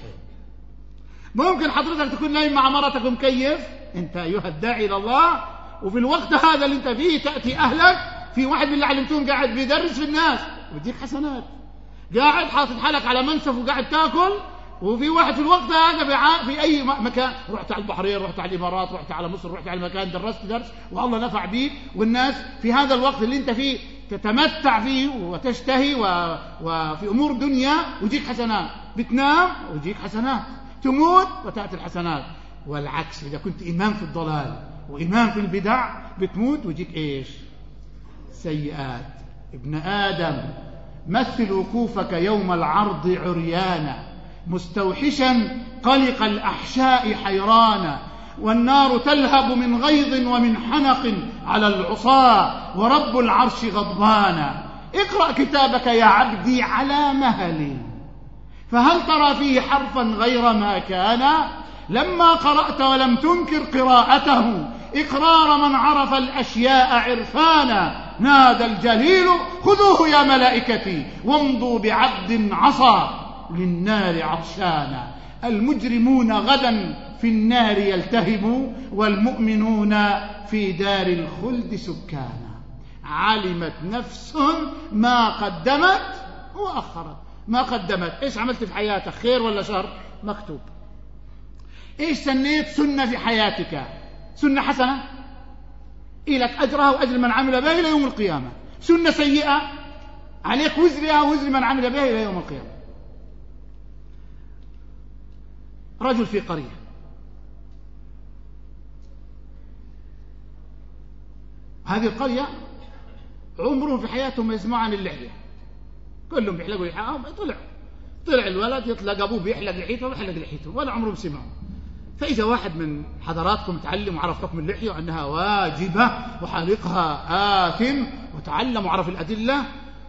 ممكن حضرتك تكون نايم مع مرتك ومكيف أنت أيها الداعي إلى الله، وفي الوقت هذا اللي أنت فيه تأتي أهلك في واحد من اللي علمتهم قاعد بيدرس في الناس ويديك حسنات. قاعد حاطط حالك على منسف وقاعد تاكل، وفي واحد في الوقت هذا في أي مكان، رحت على البحرين، رحت على الإمارات، رحت على مصر، رحت على مكان درست درس والله نفع بيك، والناس في هذا الوقت اللي أنت فيه تتمتع فيه وتشتهي وفي أمور دنيا ويجيك حسنات. بتنام ويجيك حسنات، تموت وتأتي الحسنات. والعكس إذا كنت إمام في الضلال وإمام في البدع بتموت ويجيك إيش؟ سيئات. ابن آدم مثل وقوفك يوم العرض عريانا مستوحشا قلق الأحشاء حيرانا، والنار تلهب من غيظ ومن حنق على العصاة ورب العرش غضبانا. اقرأ كتابك يا عبدي على مهل، فهل ترى فيه حرفا غير ما كان؟ لما قرأت ولم تنكر قراءته إقرار من عرف الأشياء عرفانا، نادى الجليل خذوه يا ملائكتي وامضوا بعبد عصى للنار عطشانا. المجرمون غدا في النار يلتهبوا والمؤمنون في دار الخلد سكانا. علمت نفس ما قدمت وأخرت. ما قدمت، إيش عملت في حياتك، خير ولا شر؟ مكتوب. إيش سنيت سنة في حياتك، سنة حسنة إلك أجرها وأجر من عمل بها إلى يوم القيامة. سنة سيئة عليك وزرها ووزر من عمل بها إلى يوم القيامة. رجل في قرية، هذه القرية عمرهم في حياتهم ما يسمعوا عن اللحية، كلهم بيحلقوا لحيتهم. طلع الولد يطلق أبوه بيحلق لحيته ويحلق لحيته ولا عمرهم سمعوا. فإذا واحد من حضراتكم تعلم وعرف حكم اللحية وأنها واجبة وحالقها آثم وتعلم وعرف الأدلة،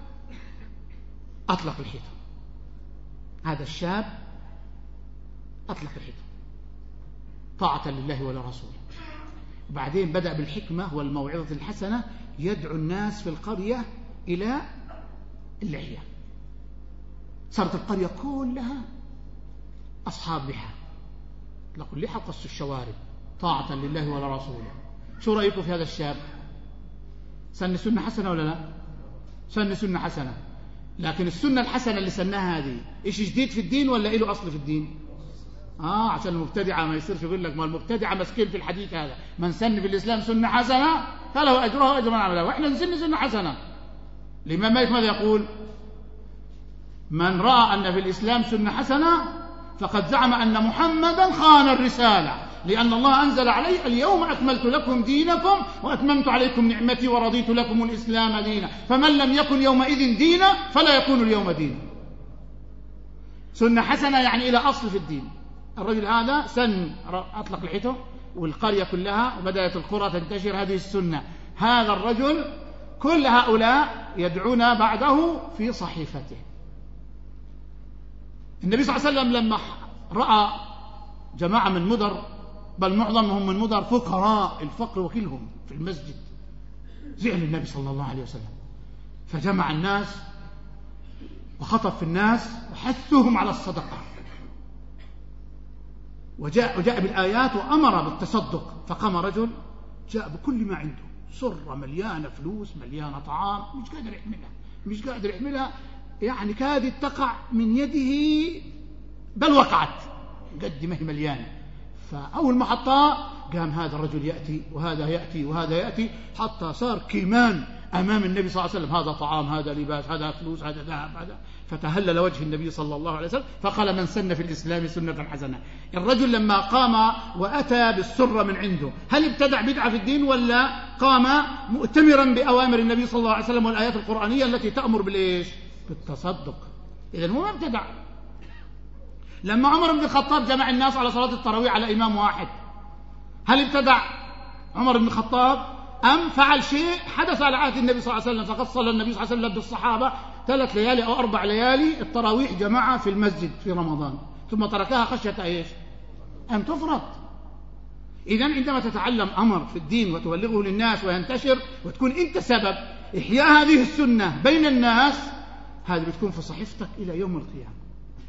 أطلق لحيته. هذا الشاب أطلق لحيته طاعة لله ولرسوله. وبعدين بدأ بالحكمة والموعظة الحسنة يدعو الناس في القرية إلى اللحية. صارت القرية كلها أصحاب لحى، اطلقوا اللحى وقصوا الشوارب طاعة لله ولرسوله. شو رأيكم في هذا الشاب؟ سن سنة حسنة ولا لا؟ سن سنة حسنة. لكن السنة الحسنة اللي سنها هذه إيش جديد في الدين ولا إله أصل في الدين؟ عشان المبتدعة ما يصيرش يقول لك ما المبتدعة مسكين في الحديث هذا، من سن في الإسلام سنة حسنة فله أجرها وأجر من عملها، وإحنا نسن سنة حسنة. الإمام مالك ماذا يقول؟ من رأى أن في الإسلام سنة حسنة فقد زعم أن محمدا خان الرسالة، لأن الله أنزل عليه اليوم أكملت لكم دينكم وأتممت عليكم نعمتي ورضيت لكم الإسلام دينا، فمن لم يكن يومئذ دينا فلا يكون اليوم دينا. سنة حسنة يعني إلى أصل في الدين. الرجل هذا سن أطلق لحيته والقرية كلها وبدأت القرى تنتشر هذه السنة. هذا الرجل كل هؤلاء يدعون بعده في صحيفته. النبي صلى الله عليه وسلم لما رأى جماعة من مدر، بل معظمهم من مدر فقراء الفقر وكلهم في المسجد، زعل النبي صلى الله عليه وسلم، فجمع الناس وخطب في الناس وحثهم على الصدقة، وجاء بالآيات وأمر بالتصدق. فقام رجل جاء بكل ما عنده، سرة مليانة فلوس مليانة طعام، مش قادر يحملها يعني كادت تقع من يده بل وقعت قد ما هي مليانة. فأول ما حطها قام هذا الرجل يأتي وهذا يأتي وهذا يأتي حتى صار كيمان أمام النبي صلى الله عليه وسلم، هذا طعام هذا لباس هذا فلوس هذا ذهب هذا. فتهلل وجه النبي صلى الله عليه وسلم فقال من سن في الإسلام سنة حسنة. الرجل لما قام وأتى بالسرة من عنده، هل ابتدع بدعة في الدين ولا قام مؤتمرا بأوامر النبي صلى الله عليه وسلم والآيات القرآنية التي تأمر بالإيش؟ بالتصدق. إذن هو ما ابتدع. لما عمر بن الخطاب جمع الناس على صلاة التراويح على إمام واحد، هل ابتدع عمر بن الخطاب أم فعل شيء حدث على عهد النبي صلى الله عليه وسلم؟ فقد صلى النبي صلى الله عليه وسلم بالصحابة 3 ليالي أو 4 ليالي التراويح جماعة في المسجد في رمضان، ثم تركها خشية إيش؟ أن تفرط. إذن عندما تتعلم أمر في الدين وتبلغه للناس وينتشر وتكون أنت سبب إحياء هذه السنة بين الناس، هذه بتكون في صحيفتك إلى يوم القيامة.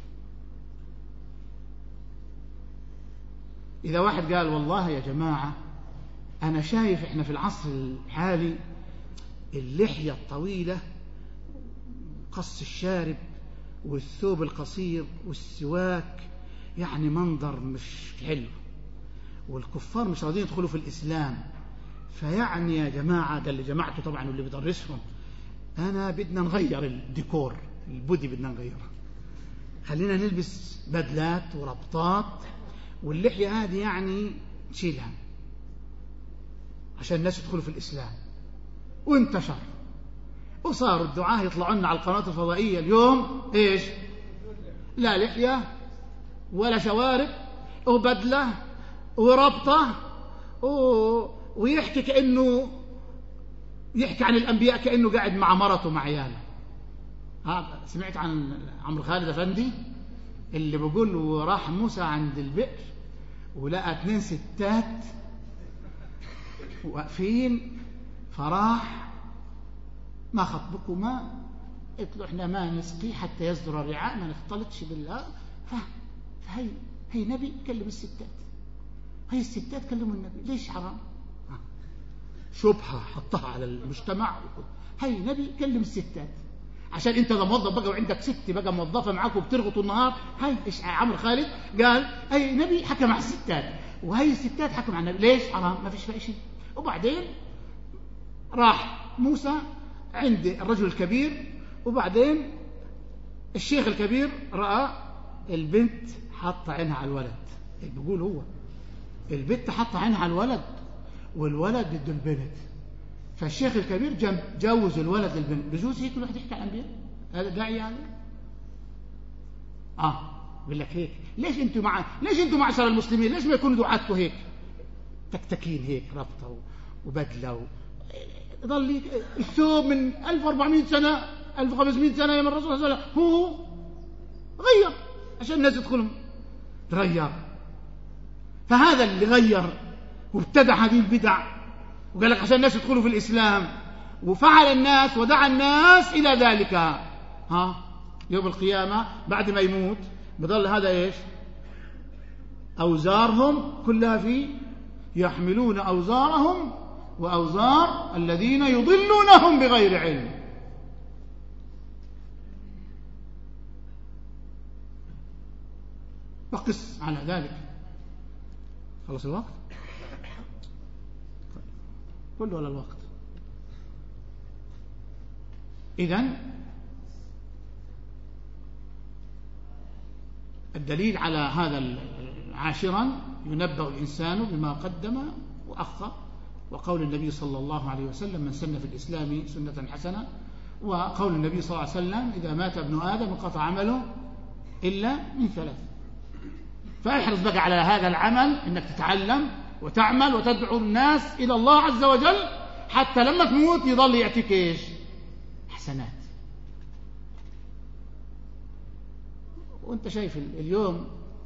إذا واحد قال والله يا جماعة أنا شايف إحنا في العصر الحالي اللحية الطويلة قص الشارب والثوب القصير والسواك يعني منظر مش حلو، والكفار مش راضين يدخلوا في الإسلام، فيعني يا جماعة ده اللي جماعته طبعا واللي بدرسهم أنا بدنا نغير الديكور، البودي بدنا نغيره، خلينا نلبس بدلات وربطات واللحية هذه يعني نشيلها عشان الناس يدخلوا في الإسلام. وانتشر وصاروا الدعاة يطلعون على القناة الفضائية اليوم إيش؟ لا لحية ولا شوارب وبدلة وربطة ويحكي كأنه يحكي عن الأنبياء كأنه قاعد مع مرته مع عياله. سمعت عن عمرو خالد أفندي اللي بيقول وراح موسى عند البئر ولقى 2 ستات واقفين، فراح ما خطبكما؟ قلت له إحنا ما نسقي حتى يصدر الرعاء، ما نختلطش بالله. فهي نبي كلم الستات، هي الستات كلموا النبي، ليش حرام؟ شبهة حطها على المجتمع. هي نبي كلم الستات، عشان انت ده موظف بقى وعندك ست بقى موظفه معاك وبترغط النهار. هاي ايش عمرو خالد قال هي نبي حكى مع الستات، وهي الستات حكى مع النبي، ليش حرام؟ ما فيش فيها شيء. وبعدين راح موسى عند الرجل الكبير، وبعدين الشيخ الكبير رأى البنت حط عينها على الولد، بيقول هو البنت حط عينها على الولد والولد ضد البنت، فالشيخ الكبير جوز الولد للبنت. بجوز هيك الواحد يحكي عن الانبياء؟ هذا داعي يعني؟ بقول لك هيك. ليش انتم معشر المسلمين ليش ما يكونوا دعاتكم هيك تكتكين هيك ربطه وبدله ضل الثوب من 1400 سنه 1500 سنه يا من الرسول صلى الله عليه وسلم هو غير عشان الناس يدخلهم تغير. فهذا اللي غير وابتدع هذه البدع وقال لك عشان الناس يدخلوا في الإسلام، وفعل الناس ودعا الناس إلى ذلك. يوم القيامة بعد ما يموت بضل هذا إيش؟ أوزارهم كلها في يحملون أوزارهم وأوزار الذين يضلونهم بغير علم. بقس على ذلك. خلص الوقت؟ كله ولا الوقت؟ إذن الدليل على هذا عاشرا ينبأ الإنسان بما قدم وأخر، وقول النبي صلى الله عليه وسلم من سن في الإسلام سنة حسنة، وقول النبي صلى الله عليه وسلم إذا مات ابن آدم انقطع عمله إلا من ثلاث. فاحرص بقى على هذا العمل، إنك تتعلم وتعمل وتدعو الناس إلى الله عز وجل، حتى لما تموت يظل يعطيك إيش؟ حسنات. وانت شايف اليوم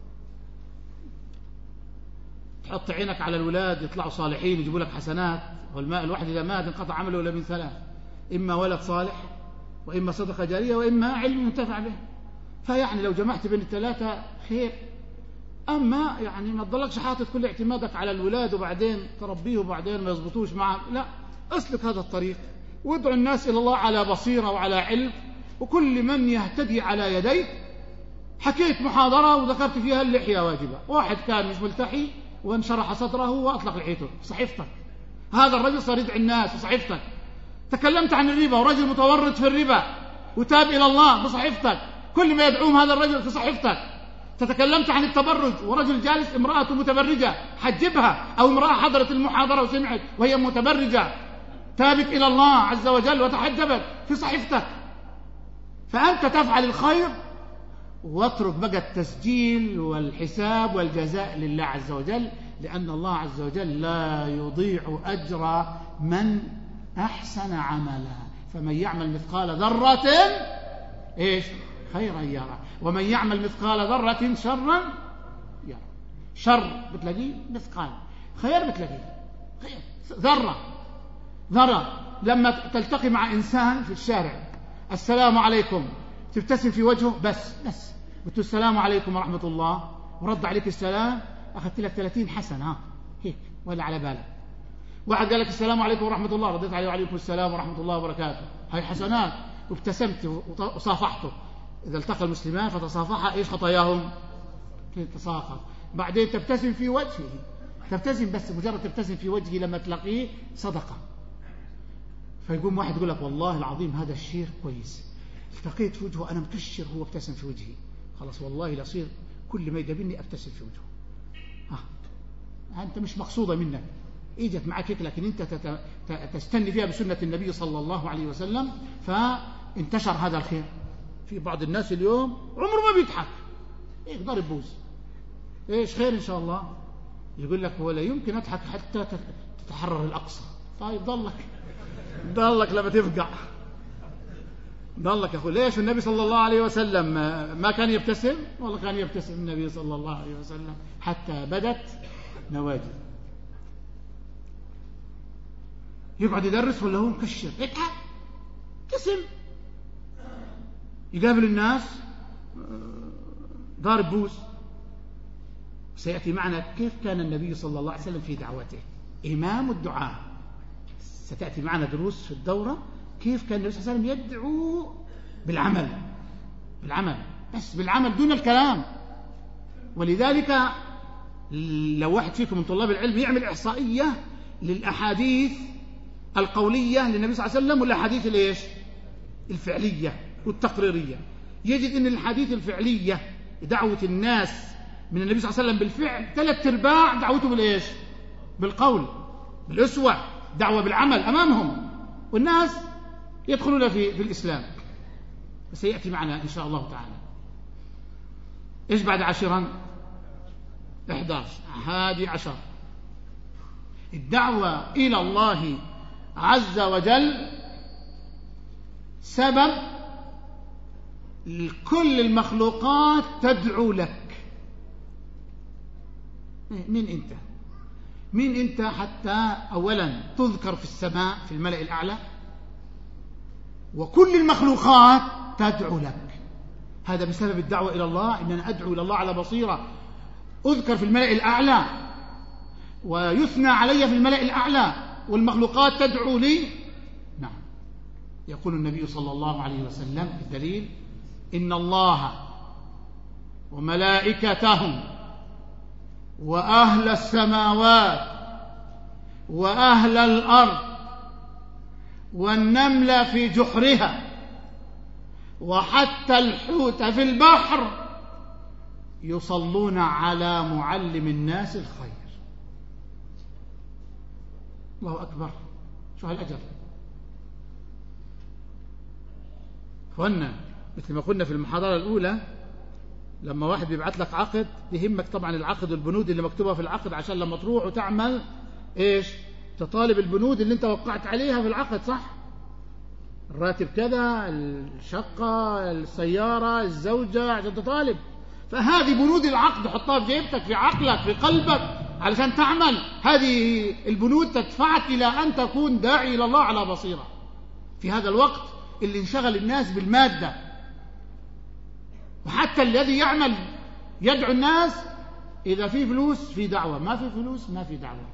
تحط عينك على الولاد يطلعوا صالحين يجيبوا لك حسنات، والماء الواحد إذا مات انقطع عمله إلا من ثلاث: إما ولد صالح، وإما صدقة جارية، وإما علم ينتفع به. فيعني لو جمعت بين الثلاثة خير. أما يعني ما تضلكش حاطط كل اعتمادك على الولاد وبعدين تربيه وبعدين ما يضبطوش معك، لا، اسلك هذا الطريق وادعو الناس إلى الله على بصيرة وعلى علم، وكل من يهتدي على يديك. حكيت محاضرة وذكرت فيها اللحية واجبة، واحد كان مش ملتحي وانشرح صدره وأطلق لحيته في صحيفتك، هذا الرجل صار يدعي الناس في صحيفتك. تكلمت عن الربا ورجل متورط في الربا وتاب إلى الله بصحيفتك، كل ما يدعوهم هذا الرجل في صحيفتك. تكلمت عن التبرج ورجل جالس امرأة متبرجة حجبها، أو امرأة حضرت المحاضرة وسمعت وهي متبرجة تابت إلى الله عز وجل وتحجبت في صحيفتك. فأنت تفعل الخير واترك بقى التسجيل والحساب والجزاء لله عز وجل، لأن الله عز وجل لا يضيع أجر من أحسن عملا. فمن يعمل مثقال ذرة إيش؟ خيرا يرى، ومن يعمل مثقال ذرة شرا يرى. شر بتلاقيه مثقال، خير بتلاقيه خير ذرة. لما تلتقي مع إنسان في الشارع السلام عليكم، تبتسم في وجهه بس قلت السلام عليكم ورحمة الله ورد عليك السلام، أخذت لك 30 حسنة هيك ولا على بالك. واحد قال لك السلام عليكم ورحمة الله، رديت عليه وعليكم السلام ورحمة الله وبركاته، هاي حسنات. وابتسمت وصافحته. إذا التقى المسلمان فتصافحا إيش خطاياهم؟ تساقط. بعدين تبتسم في وجهه، تبتسم بس، مجرد تبتسم في وجهه لما تلاقيه صدقة. فيقوم واحد يقول لك والله العظيم هذا الشير كويس، التقيت في وجهه أنا مكشر هو ابتسم في وجهي، خلاص والله لصير كل ما يقابلني ابتسم في وجهه. أنت مش مقصودة منك، إجت معك هيك، لكن أنت تستني فيها بسنة النبي صلى الله عليه وسلم، فانتشر هذا الخير. في بعض الناس اليوم عمره ما بيضحك، يقدر يبوز إيش خير إن شاء الله، يقول لك ولا يمكن أضحك حتى تتحرر الأقصى. طيب ضلك لما تفقع، ضلك يا أخوي. ليش النبي صلى الله عليه وسلم ما كان يبتسم؟ والله كان يبتسم النبي صلى الله عليه وسلم حتى بدت نواجذ. يقعد يدرس ولا هو مكشر، اضحك ابتسم، يقابل الناس ضارب بوس. سيأتي معنا كيف كان النبي صلى الله عليه وسلم في دعوته، إمام الدعاء. ستأتي معنا دروس في الدورة كيف كان النبي صلى الله عليه وسلم يدعو بالعمل، بس بالعمل دون الكلام. ولذلك لو واحد فيكم من طلاب العلم يعمل إحصائية للأحاديث القولية للنبي صلى الله عليه وسلم والأحاديث الإيش؟ الفعلية والتقريرية، يجد أن الحديث الفعلية دعوة الناس من النبي صلى الله عليه وسلم بالفعل 3/4 دعوته بالإيش؟ بالقول، بالأسوة، دعوة بالعمل أمامهم، والناس يدخلون في الإسلام. سيأتي معنا إن شاء الله تعالى. إيش بعد 10؟ 11. 11 الدعوة إلى الله عز وجل سبب كل المخلوقات تدعو لك. مين أنت حتى أولا تذكر في السماء في الملأ الأعلى، وكل المخلوقات تدعو لك. هذا بسبب الدعوة إلى الله، إن أنا أدعو إلى الله على بصيرة، أذكر في الملأ الأعلى ويثنى علي في الملأ الأعلى، والمخلوقات تدعو لي. نعم، يقول النبي صلى الله عليه وسلم في الدليل: إن الله وملائكته وأهل السماوات وأهل الأرض والنمل في جحرها وحتى الحوت في البحر يصلون على معلم الناس الخير. الله أكبر، شو هالأجر. أخوانا، مثل ما قلنا في المحاضرة الأولى، لما واحد بيبعث لك عقد يهمك طبعا العقد والبنود اللي مكتوبة في العقد، عشان لما تروح وتعمل إيش؟ تطالب البنود اللي انت وقعت عليها في العقد، صح؟ الراتب كذا، الشقة، السيارة، الزوجة، عشان تطالب. فهذه بنود العقد، حطها في جيبتك، في عقلك، في قلبك، علشان تعمل. هذه البنود تدفعك إلى أن تكون داعي إلى الله على بصيرة. في هذا الوقت اللي انشغل الناس بالمادة، وحتى الذي يعمل يدعو الناس، إذا في فلوس في دعوة، ما في فلوس ما في دعوة،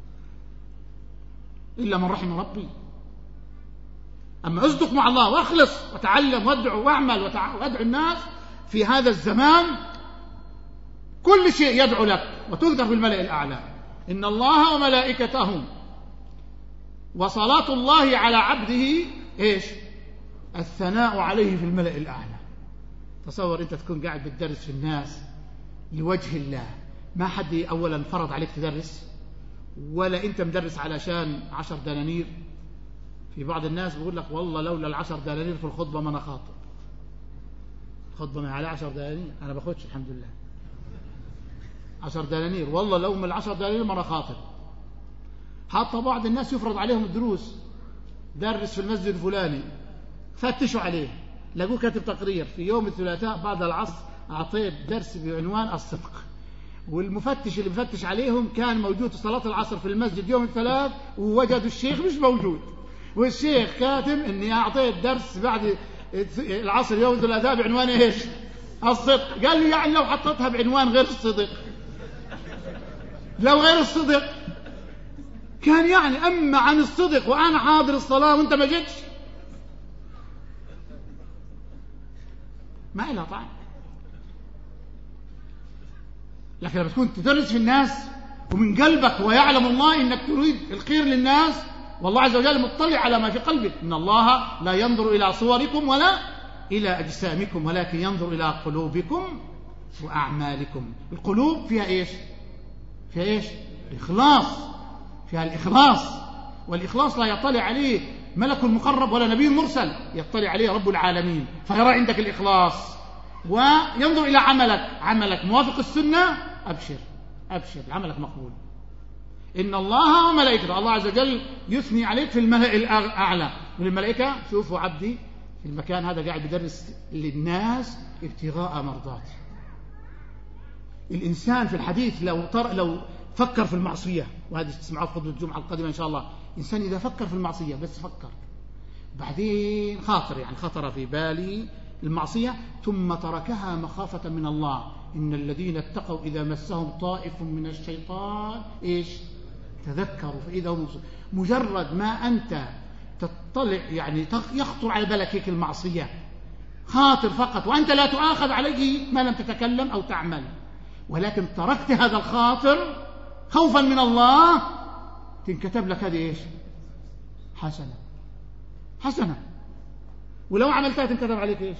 إلا من رحم ربي. أما أصدق مع الله وأخلص وتعلم وادعو وأعمل وادعو الناس في هذا الزمان، كل شيء يدعو لك وتذكر في الملأ الأعلى. إن الله وملائكته، وصلاة الله على عبده إيش؟ الثناء عليه في الملأ الأعلى. تصور أنت تكون قاعد بتدرس في الناس لوجه الله، ما حد أولا فرض عليك تدرس، ولا أنت مدرس علشان 10 دنانير. في بعض الناس بيقول لك والله لولا 10 دنانير في الخطبة ما أنا خاطب. الخطبة ما عليها 10 دنانير، أنا باخدش الحمد لله 10 دنانير، والله لو من 10 دنانير ما أنا خاطب. حتى بعض الناس يفرض عليهم الدروس، درس في المسجد الفلاني، فتشوا عليه، لقوه كاتب تقرير في يوم الثلاثاء بعد العصر أعطيت درس بعنوان الصدق، والمفتش اللي بفتش عليهم كان موجود في صلاة العصر في المسجد يوم الثلاث، ووجدوا الشيخ مش موجود، والشيخ كاتب إني أعطيت درس بعد العصر يوم الثلاثاء بعنوان إيش؟ الصدق. قال لي يعني لو حطيتها بعنوان غير الصدق، لو غير الصدق كان يعني أما عن الصدق وأنا حاضر الصلاة وأنت ما جيتش، ما إلها طعم. لكن لما تكون تدرس في الناس ومن قلبك ويعلم الله إنك تريد الخير للناس، والله عز وجل مطلع على ما في قلبك. إن الله لا ينظر إلى صوركم ولا إلى أجسامكم ولكن ينظر إلى قلوبكم وأعمالكم. القلوب فيها إيش؟ فيها إيش؟ الإخلاص، فيها الإخلاص، والإخلاص لا يطلع عليه ملك مقرب ولا نبي مرسل، يطلع عليه رب العالمين، فيرى عندك الإخلاص وينظر إلى عملك موافق السنة، أبشر عملك مقبول. إن الله وملائكته، الله عز وجل يثني عليك في الملأ الأعلى من الملائكة. شوفوا عبدي في المكان هذا قاعد يدرس للناس ابتغاء مرضاته. الإنسان في الحديث لو فكر في المعصية، وهذه تسمعوا في خطبة الجمعة القادمة إن شاء الله، إنسان إذا فكر في المعصية بس فكر بعدين خطر في بالي المعصية ثم تركها مخافة من الله. إن الذين اتقوا إذا مسهم طائف من الشيطان تذكروا فإذا هم مجرد ما أنت تطلع يخطر على بالك هيك المعصية خاطر فقط، وأنت لا تؤاخذ عليه ما لم تتكلم أو تعمل، ولكن تركت هذا الخاطر خوفا من الله، تنكتب لك هذه حسنة، ولو عملتها تنكتب عليك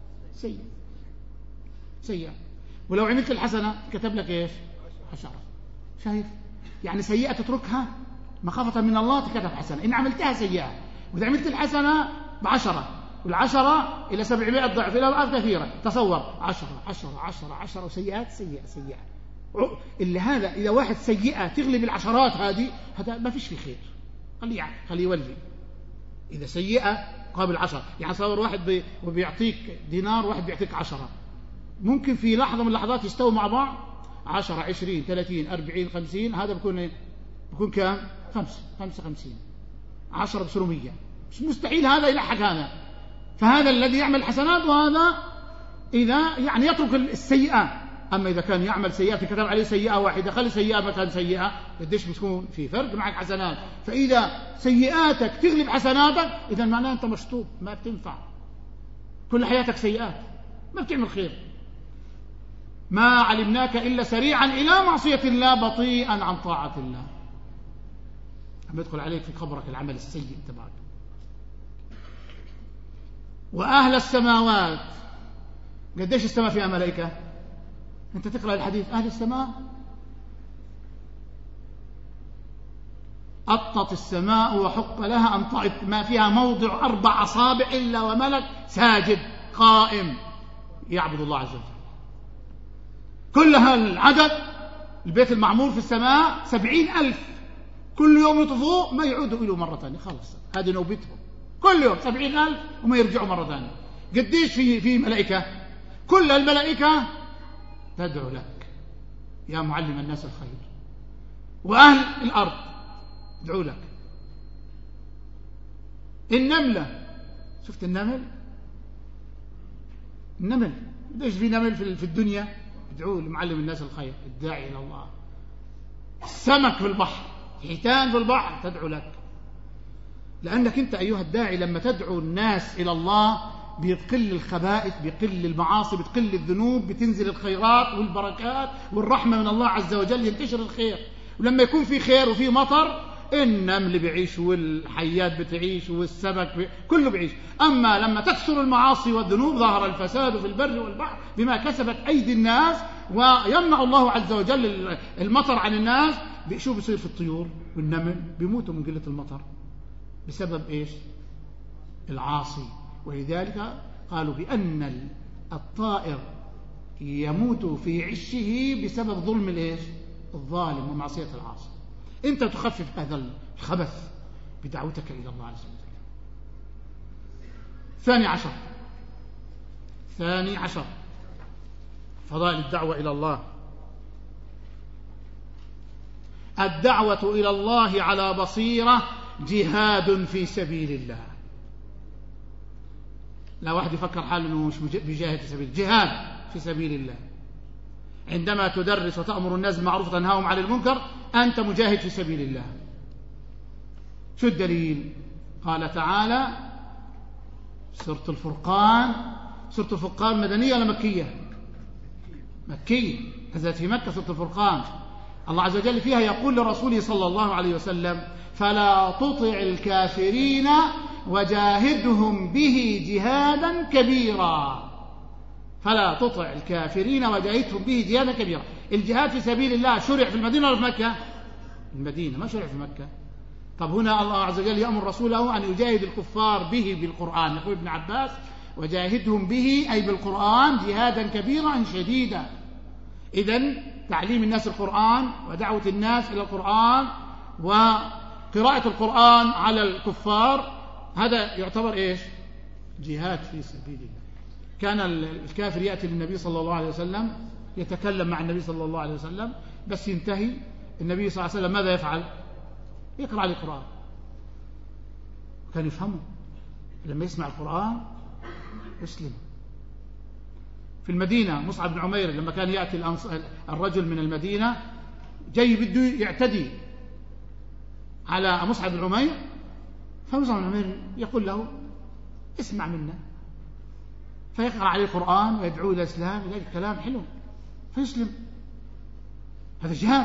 سيئة، ولو عملت الحسنة كتب لك 10. شايف؟ سيئة تتركها مخافة من الله تكتب حسنة، إن عملتها سيئة، وإذا عملت الحسنة ب10، وال10 إلى 700 ضعف إلى أضعاف كثيرة. تصور 10 وسيئات سيئة. اللي هذا إذا واحد سيئة تغلب العشرات هذه، هذا ما فيش في خير. خليه يولي. إذا سيئة قابل 10، تصور واحد وبيعطيك دينار، واحد بيعطيك 10، ممكن في لحظة من اللحظات يستووا مع بعض 10 20 30 40 50. هذا بيكون كام؟ 55. 10 بصيروا 100. مش مستحيل هذا يلحق هذا. فهذا الذي يعمل حسنات، وهذا إذا يترك السيئة. أما إذا كان يعمل سيئة كتب عليه سيئة واحدة، خلي سيئة مكان سيئة، قديش بتكون في فرق معك حسنات. فإذا سيئاتك تغلب حسناتك، إذا معناه أنت مشطوب، ما بتنفع، كل حياتك سيئات، ما بتعمل خير. ما علمناك إلا سريعا إلى معصية الله، بطيئا عن طاعة الله. عم يدخل عليك في خبرك العمل السيء تبعك. وأهل السماوات، قديش السماء فيها ملائكة؟ أنت تقرأ الحديث أهل السماء، أطت السماء وحق لها أن طعت، ما فيها موضع 4 أصابع إلا وملك ساجد قائم يعبد الله عز وجل. كل هالعدد، البيت المعمور في السماء 70,000، كل يوم يطفوه ما يعودوا إليه مرة ثانية، خلص هذه نوبتهم، كل يوم 70,000 وما يرجعوا مرة ثانية. قديش في ملائكة؟ كل الملائكة تدعو لك يا معلم الناس الخير. وأهل الأرض يدعو لك. النملة، شفت النمل ليش في نمل في الدنيا؟ يدعو لمعلم الناس الخير، الداعي إلى الله. السمك في البحر، حيتان في البحر تدعو لك، لأنك أنت أيها الداعي لما تدعو الناس إلى الله بيقل الخبائث، بيقل المعاصي، بتقل الذنوب، بتنزل الخيرات والبركات والرحمة من الله عز وجل، ينتشر الخير. ولما يكون في خير وفي مطر، النمل بيعيش والحيات بتعيش والسمك كله بيعيش. أما لما تكثر المعاصي والذنوب، ظهر الفساد في البر والبحر بما كسبت أيدي الناس، ويمنع الله عز وجل المطر عن الناس. شو بيصير في الطيور والنمل؟ بيموتوا من قلة المطر بسبب العاصي. ولذلك قالوا بأن الطائر يموت في عشه بسبب ظلم الظالم ومعصية العاصي. أنت تخفف هذا الخبث بدعوتك إلى الله عز وجل. 12 فضائل الدعوة إلى الله. الدعوة إلى الله على بصيرة جهاد في سبيل الله. لا واحد يفكر حاله أنه مش بيجاهد في سبيل، جهاد في سبيل الله. عندما تدرس وتأمر الناس بالمعروف وتنهاهم عن المنكر، أنت مجاهد في سبيل الله. شو الدليل؟ قال تعالى سورة الفرقان مدنية ولا مكية؟ مكية، نزلت في مكة سورة الفرقان. الله عز وجل فيها يقول لرسوله صلى الله عليه وسلم: فلا تطع الكافرين وجاهدهم به جهادا كبيرا. فلا تطع الكافرين وجاهدهم به جهادا كبيرا. الجهاد في سبيل الله شرع في المدينة ولا في مكة؟ المدينة، ما شرع في مكة. طب هنا الله عز وجل يأمر رسوله أن يجاهد الكفار به بالقرآن. يقول ابن عباس: وجاهدهم به أي بالقرآن جهادا كبيرا شديدا. إذن تعليم الناس القرآن ودعوة الناس إلى القرآن وقراءة القرآن على الكفار، هذا يعتبر جهاد في سبيل الله. كان الكافر يأتي للنبي صلى الله عليه وسلم يتكلم مع النبي صلى الله عليه وسلم، بس ينتهي النبي صلى الله عليه وسلم ماذا يفعل؟ يقرأ عليه القرآن. كان يفهمه، لما يسمع القرآن يسلم. في المدينة مصعب بن عمير لما كان يأتي الرجل من المدينة جاي بده يعتدي على مصعب بن عمير، فمصعب بن عمير يقول له اسمع منا، فيقرأ عليه القرآن ويدعوه إلى الإسلام، يلاقي كلام حلو فيسلم. هذا جهاد.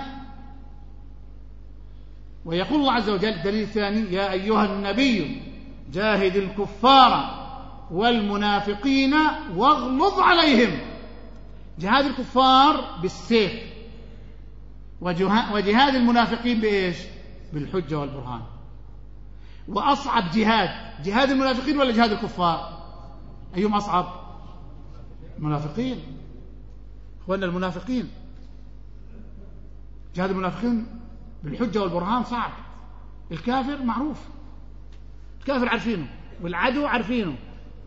ويقول الله عز وجل الدليل الثاني: يا أيها النبي جاهد الكفار والمنافقين واغلظ عليهم. جهاد الكفار بالسيف، وجهاد المنافقين بإيش؟ بالحجة والبرهان. وأصعب جهاد المنافقين ولا جهاد الكفار؟ أيهم أصعب؟ المنافقين. أخوانا المنافقين، جهاد المنافقين بالحجة والبرهان صعب. الكافر معروف، الكافر عارفينه والعدو عارفينه،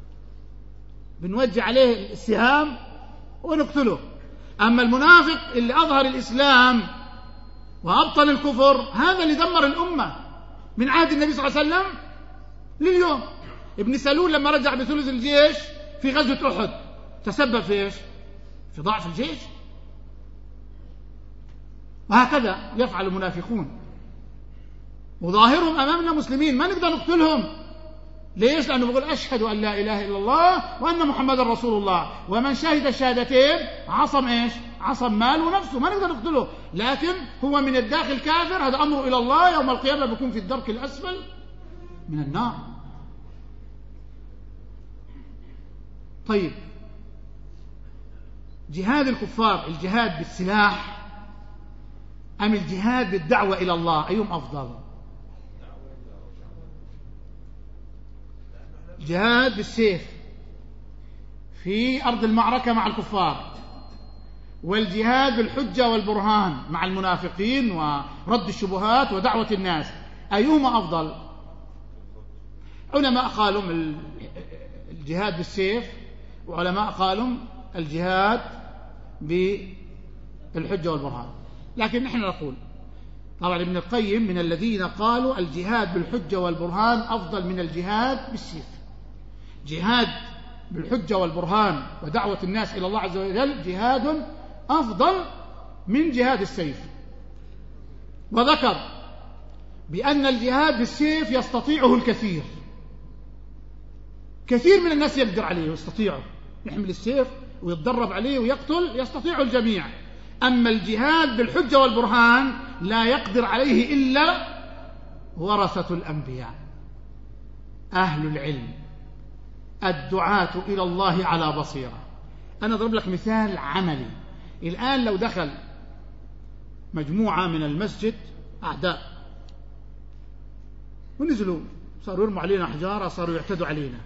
بنوجه عليه السهام ونقتله. أما المنافق اللي أظهر الإسلام وأبطل الكفر، هذا اللي دمر الأمة من عهد النبي صلى الله عليه وسلم لليوم. ابن سلول لما رجع بثلث الجيش في غزوة أحد تسبب في إيش؟ في ضعف الجيش. وهكذا يفعل المنافقون، وظاهرهم أمامنا مسلمين، ما نقدر نقتلهم. ليش؟ لأنه بيقول أشهد أن لا إله إلا الله وأن محمد رسول الله، ومن شهد الشهادتين عصم إيش؟ عصم مال ونفسه، ما نقدر نقتله. لكن هو من الداخل كافر، هذا أمره إلى الله، يوم القيامة بيكون في الدرك الأسفل من النار. طيب، جهاد الكفار الجهاد بالسلاح أم الجهاد بالدعوة إلى الله؟ أيهم أفضل؟ جهاد بالسيف في أرض المعركة مع الكفار، والجهاد بالحجة والبرهان مع المنافقين ورد الشبهات ودعوة الناس، أيهما أفضل؟ علماء قالوا الجهاد بالسيف، وعلماء قالوا الجهاد بالحجة والبرهان. لكن نحن نقول طبعا ابن القيم من الذين قالوا الجهاد بالحجة والبرهان أفضل من الجهاد بالسيف. جهاد بالحجة والبرهان ودعوة الناس إلى الله عز وجل جهاد أفضل من جهاد السيف. وذكر بأن الجهاد بالسيف يستطيعه الكثير، كثير من الناس يقدر عليه ويستطيعه، يحمل السيف ويتدرب عليه ويقتل، يستطيع الجميع. أما الجهاد بالحجة والبرهان لا يقدر عليه إلا ورثة الأنبياء، أهل العلم، الدعاة إلى الله على بصيرة. أنا أضرب لك مثال عملي. الآن لو دخل مجموعة من المسجد أعداء ونزلوا صاروا يرموا علينا حجارة، صاروا يعتدوا علينا،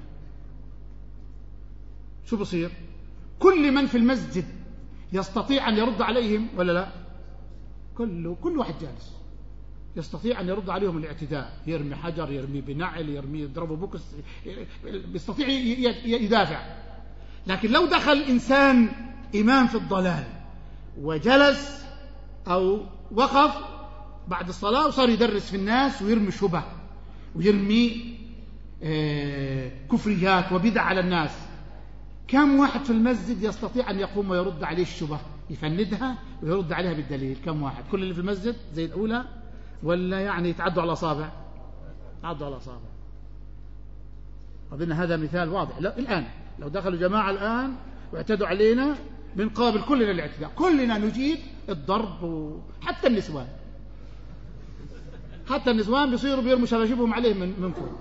شو بصير؟ كل من في المسجد يستطيع أن يرد عليهم ولا لا؟ كل واحد جالس يستطيع أن يرد عليهم الاعتداء، يرمي حجر، يرمي بنعل، يرمي يضربه بوكس، يستطيع يدافع. لكن لو دخل إنسان إمام في الضلال وجلس أو وقف بعد الصلاة وصار يدرس في الناس ويرمي شبه ويرمي كفريات وبدع على الناس، كم واحد في المسجد يستطيع أن يقوم ويرد عليه الشبه، يفندها ويرد عليها بالدليل؟ كم واحد؟ كل اللي في المسجد زي الأولى ولا يعني يتعدوا على أصابع؟ يتعدوا على أصابع. أظن هذا مثال واضح. لا الآن لو دخلوا جماعة الآن واعتدوا علينا بنقابل كلنا الاعتداء، كلنا نجيد الضرب، وحتى النسوان، حتى النسوان بيصيروا بيرموا شباشبهم عليه من فوق.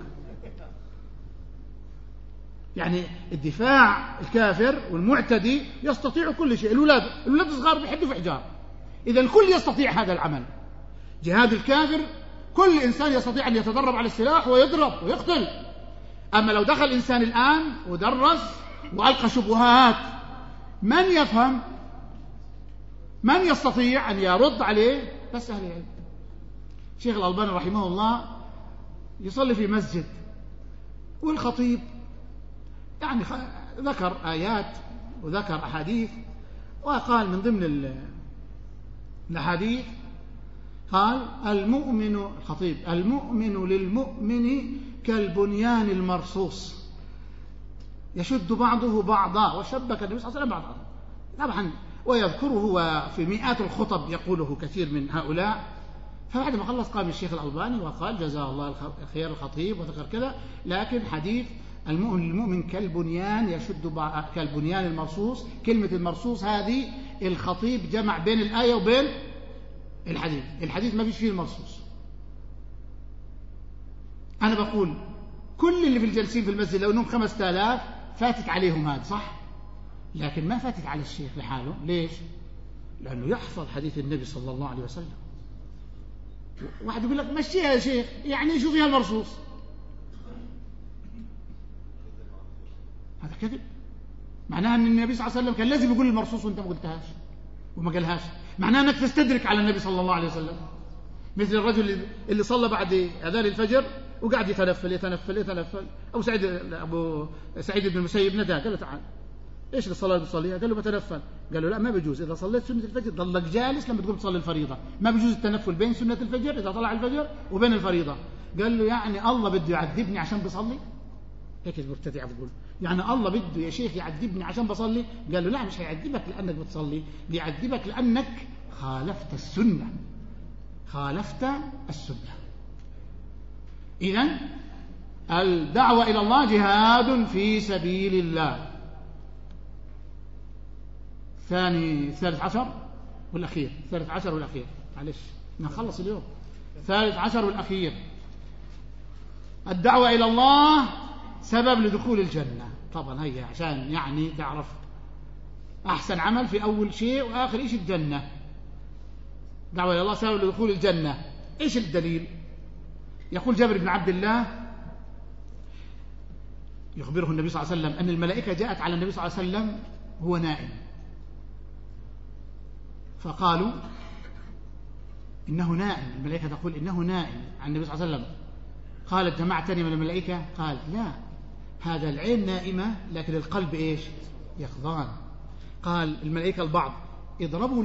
يعني الدفاع الكافر والمعتدي يستطيع كل شيء. الأولاد الصغار بيحبوا في حجار، إذا الكل يستطيع هذا العمل. جهاد الكافر كل إنسان يستطيع أن يتدرب على السلاح ويضرب ويقتل. أما لو دخل إنسان الآن ودرس وألقى شبهات، من يفهم؟ من يستطيع أن يرد عليه؟ بس أهل العلم. شيخ الألباني رحمه الله يصلي في مسجد، والخطيب يعني ذكر آيات وذكر أحاديث، وقال من ضمن الأحاديث قال المؤمن الخطيب المؤمن للمؤمن كالبنيان المرصوص يشد بعضه بعضا، وشبك النبي صلى الله عليه وسلم بعضا طبعا، ويذكره وفي مئات الخطب يقوله كثير من هؤلاء. فبعد ما خلص قام الشيخ الألباني وقال جزاه الله خير الخطيب وذكر كذا، لكن حديث المؤمن للمؤمن كالبنيان يشد كالبنيان المرصوص، كلمة المرصوص هذه الخطيب جمع بين الآية وبين الحديث، الحديث ما فيش فيه المرصوص. أنا بقول كل اللي في الجالسين في المسجد لو انهم 5000 فاتت عليهم هذا صح، لكن ما فاتت على الشيخ لحاله. ليش؟ لأنه يحفظ حديث النبي صلى الله عليه وسلم. واحد يقول لك مشيها يا شيخ، يعني شو فيها المرصوص؟ هذا كذب. معناها أن النبي صلى الله عليه وسلم كان لازم يقول المرصوص وانت ما قلتهاش وما قالهاش، معناها أنك تستدرك على النبي صلى الله عليه وسلم. مثل الرجل اللي صلى بعد أذان الفجر وقاعد يتنفل أو أبو سعيد بن المسيب ناداه قال له تعال إيش الصلاة اللي بتصليها؟ قال له بتنفل. قال له لا ما بيجوز، إذا صليت سنة الفجر ضلك جالس لما تقوم تصلي الفريضة، ما بيجوز التنفل بين سنة الفجر إذا طلع الفجر وبين الفريضة. قال له يعني الله بده يعذبني عشان بصلي؟ هيك المبتدع بقول يعني الله بده يا شيخ يعذبني عشان بصلي؟ قال له لا مش هيعذبك لأنك بتصلي، بيعذبك لأنك خالفت السنة، خالفت السنة. إذن الدعوة إلى الله جهاد في سبيل الله. الثالث عشر والأخير معلش نخلص اليوم. الثالث عشر والأخير، الدعوة إلى الله سبب لدخول الجنة. طبعا هي عشان يعني تعرف أحسن عمل في أول شيء وآخر شيء الجنة. دعوة إلى الله سبب لدخول الجنة. إيش الدليل؟ يقول جابر بن عبد الله يخبره النبي صلى الله عليه وسلم أن الملائكة جاءت على النبي صلى الله عليه وسلم هو نائم، فقالوا إنه نائم، الملائكة تقول إنه نائم عن النبي صلى الله عليه وسلم. قالت جماعتني من الملائكة؟ قال لا، هذا العين نائمة لكن القلب إيش؟ يقظان. قال الملائكة البعض اضربوا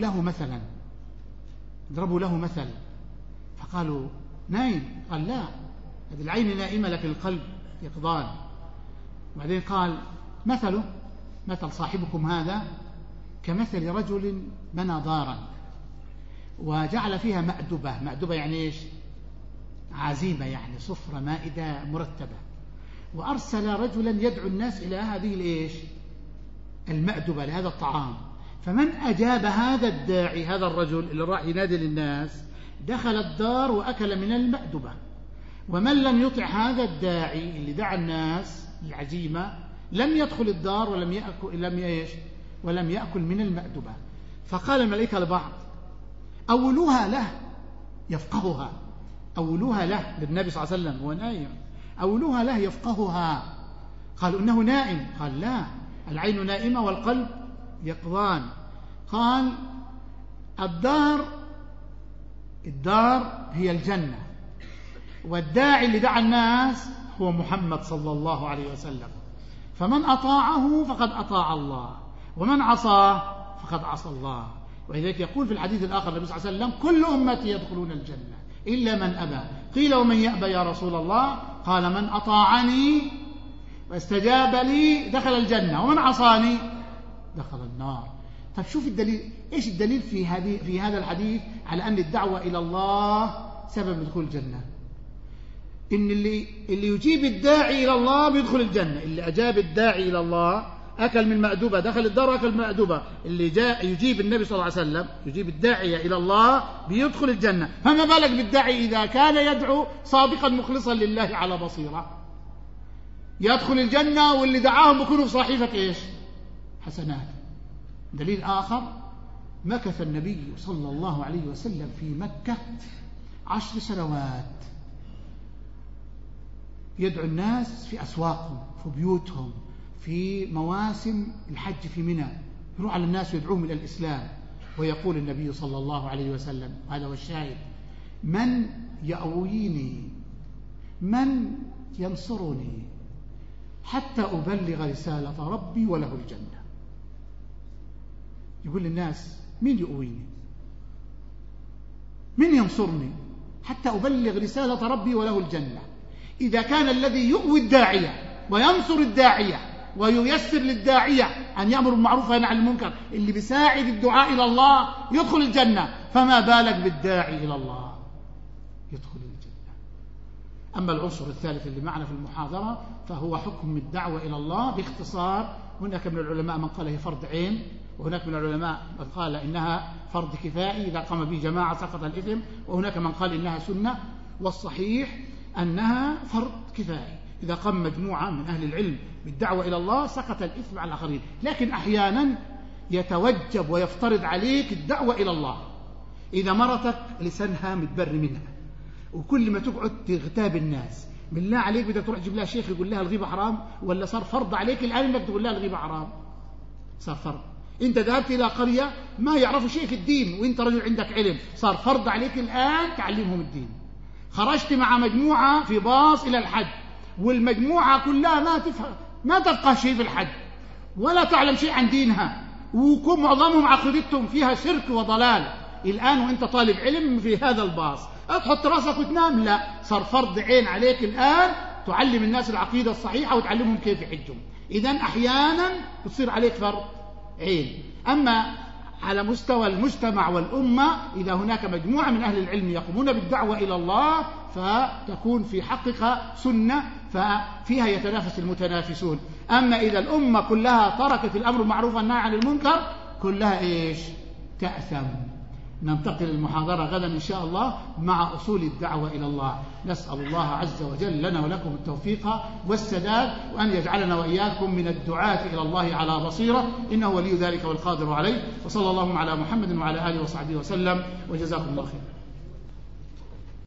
له مثل، فقالوا نايم. قال لا، هذه العين نائمة لكن القلب يقظان. وبعدين قال مثل صاحبكم هذا كمثل رجل بنى دارا وجعل فيها مأدبة يعني إيش؟ عزيمة، يعني صفرة مائدة مرتبة، وأرسل رجلا يدعو الناس إلى هذه الإيش؟ المأدبة، لهذا الطعام. فمن أجاب هذا الداعي، هذا الرجل اللي راح ينادي للناس، دخل الدار وأكل من المأدبة. ومن لم يطع هذا الداعي اللي دعا الناس العزيمة لم يدخل الدار ولم يأكل من المأدبة. فقال الملائكة لبعض أولوها له يفقهها، أولوها له للنبي صلى الله عليه وسلم، هو نائم، أولوها له يفقهها. قالوا إنه نائم. قال لا، العين نائمة والقلب يقظان. قال الدار هي الجنة، والداعي اللي دعا الناس هو محمد صلى الله عليه وسلم، فمن أطاعه فقد أطاع الله، ومن عصاه فقد عصى الله. ولذلك يقول في الحديث الآخر النبي صلى الله عليه وسلم كل أمتي يدخلون الجنة إلا من أبى. قيل ومن يأبى يا رسول الله؟ قال من أطاعني واستجاب لي دخل الجنة، ومن عصاني دخل النار. طيب شوف الدليل، إيش الدليل في هذا الحديث على أن الدعوة إلى الله سبب دخول الجنة؟ إن اللي يجيب الداعي إلى الله بيدخل الجنة، اللي أجاب الداعي إلى الله أكل من مأدبة دخل الدار أكل من مأدبة، اللي جاء يجيب النبي صلى الله عليه وسلم يجيب الداعية إلى الله بيدخل الجنة. فما بالك بالداعي إذا كان يدعو صادقا مخلصا لله على بصيرة، يدخل الجنة واللي دعاهم بيكونوا في صحيفة إيش؟ حسنات. دليل آخر، مكث النبي صلى الله عليه وسلم في مكة 10 سنوات يدعو الناس في أسواقهم، في بيوتهم، في مواسم الحج في منى، يروح على الناس ويدعوهم إلى الإسلام. ويقول النبي صلى الله عليه وسلم، هذا هو الشاهد، من يأويني، من ينصرني حتى أبلغ رسالة ربي وله الجنة. يقول للناس مين يؤويني؟ من ينصرني حتى أبلغ رسالة ربي وله الجنة؟ إذا كان الذي يؤوي الداعية وينصر الداعية وييسر للداعية أن يأمر بالمعروف وينهى عن المنكر، اللي بيساعد الدعاء إلى الله يدخل الجنة، فما بالك بالداعي إلى الله يدخل الجنة. أما العنصر الثالث اللي معنا في المحاضرة فهو حكم الدعوة إلى الله باختصار. هناك من العلماء من قال هي فرض عين، وهناك من العلماء من قال إنها فرض كفائي إذا قام به جماعة سقط الإثم، وهناك من قال إنها سنة، والصحيح أنها فرض كفائي. إذا قام مجموعة من أهل العلم بالدعوة إلى الله سقط الإثم على الآخرين، لكن أحيانا يتوجب ويفترض عليك الدعوة إلى الله. إذا مرتك لسانها متبر منها وكل ما تقعد تغتاب الناس، بالله عليك بدك تروح تجيب لها شيخ يقول لها الغيبة حرام، ولا صار فرض عليك الآن إنك تقول لها الغيبة حرام؟ صار فرض. أنت ذهبت إلى قرية ما يعرفوا شيء في الدين وأنت رجل عندك علم، صار فرض عليك الآن تعلمهم الدين. خرجت مع مجموعة في باص إلى الحج والمجموعة كلها ما تفهم، ما تفقه شيء في الحج ولا تعلم شيء عن دينها، وكم معظمهم عقيدتهم فيها شرك وضلال. الآن وأنت طالب علم في هذا الباص تحط راسك وتنام؟ لا، صار فرض عين عليك الآن تعلم الناس العقيدة الصحيحة وتعلمهم كيف يحجهم. إذن أحيانا تصير عليك فرض عين. أما على مستوى المجتمع والأمة إذا هناك مجموعة من أهل العلم يقومون بالدعوة إلى الله فتكون في حقها سنة، ففيها يتنافس المتنافسون. أما إذا الأمة كلها تركت الأمر بالمعروف والنهي عن المنكر كلها إيش؟ تأثم. ننتقل المحاضرة غدا إن شاء الله مع أصول الدعوة إلى الله. نسأل الله عز وجل لنا ولكم التوفيق والسداد، وأن يجعلنا وإياكم من الدعاة إلى الله على بصيرة، إنه ولي ذلك والقادر عليه. وصلى الله على محمد وعلى آله وصحبه وسلم، وجزاكم الله خير.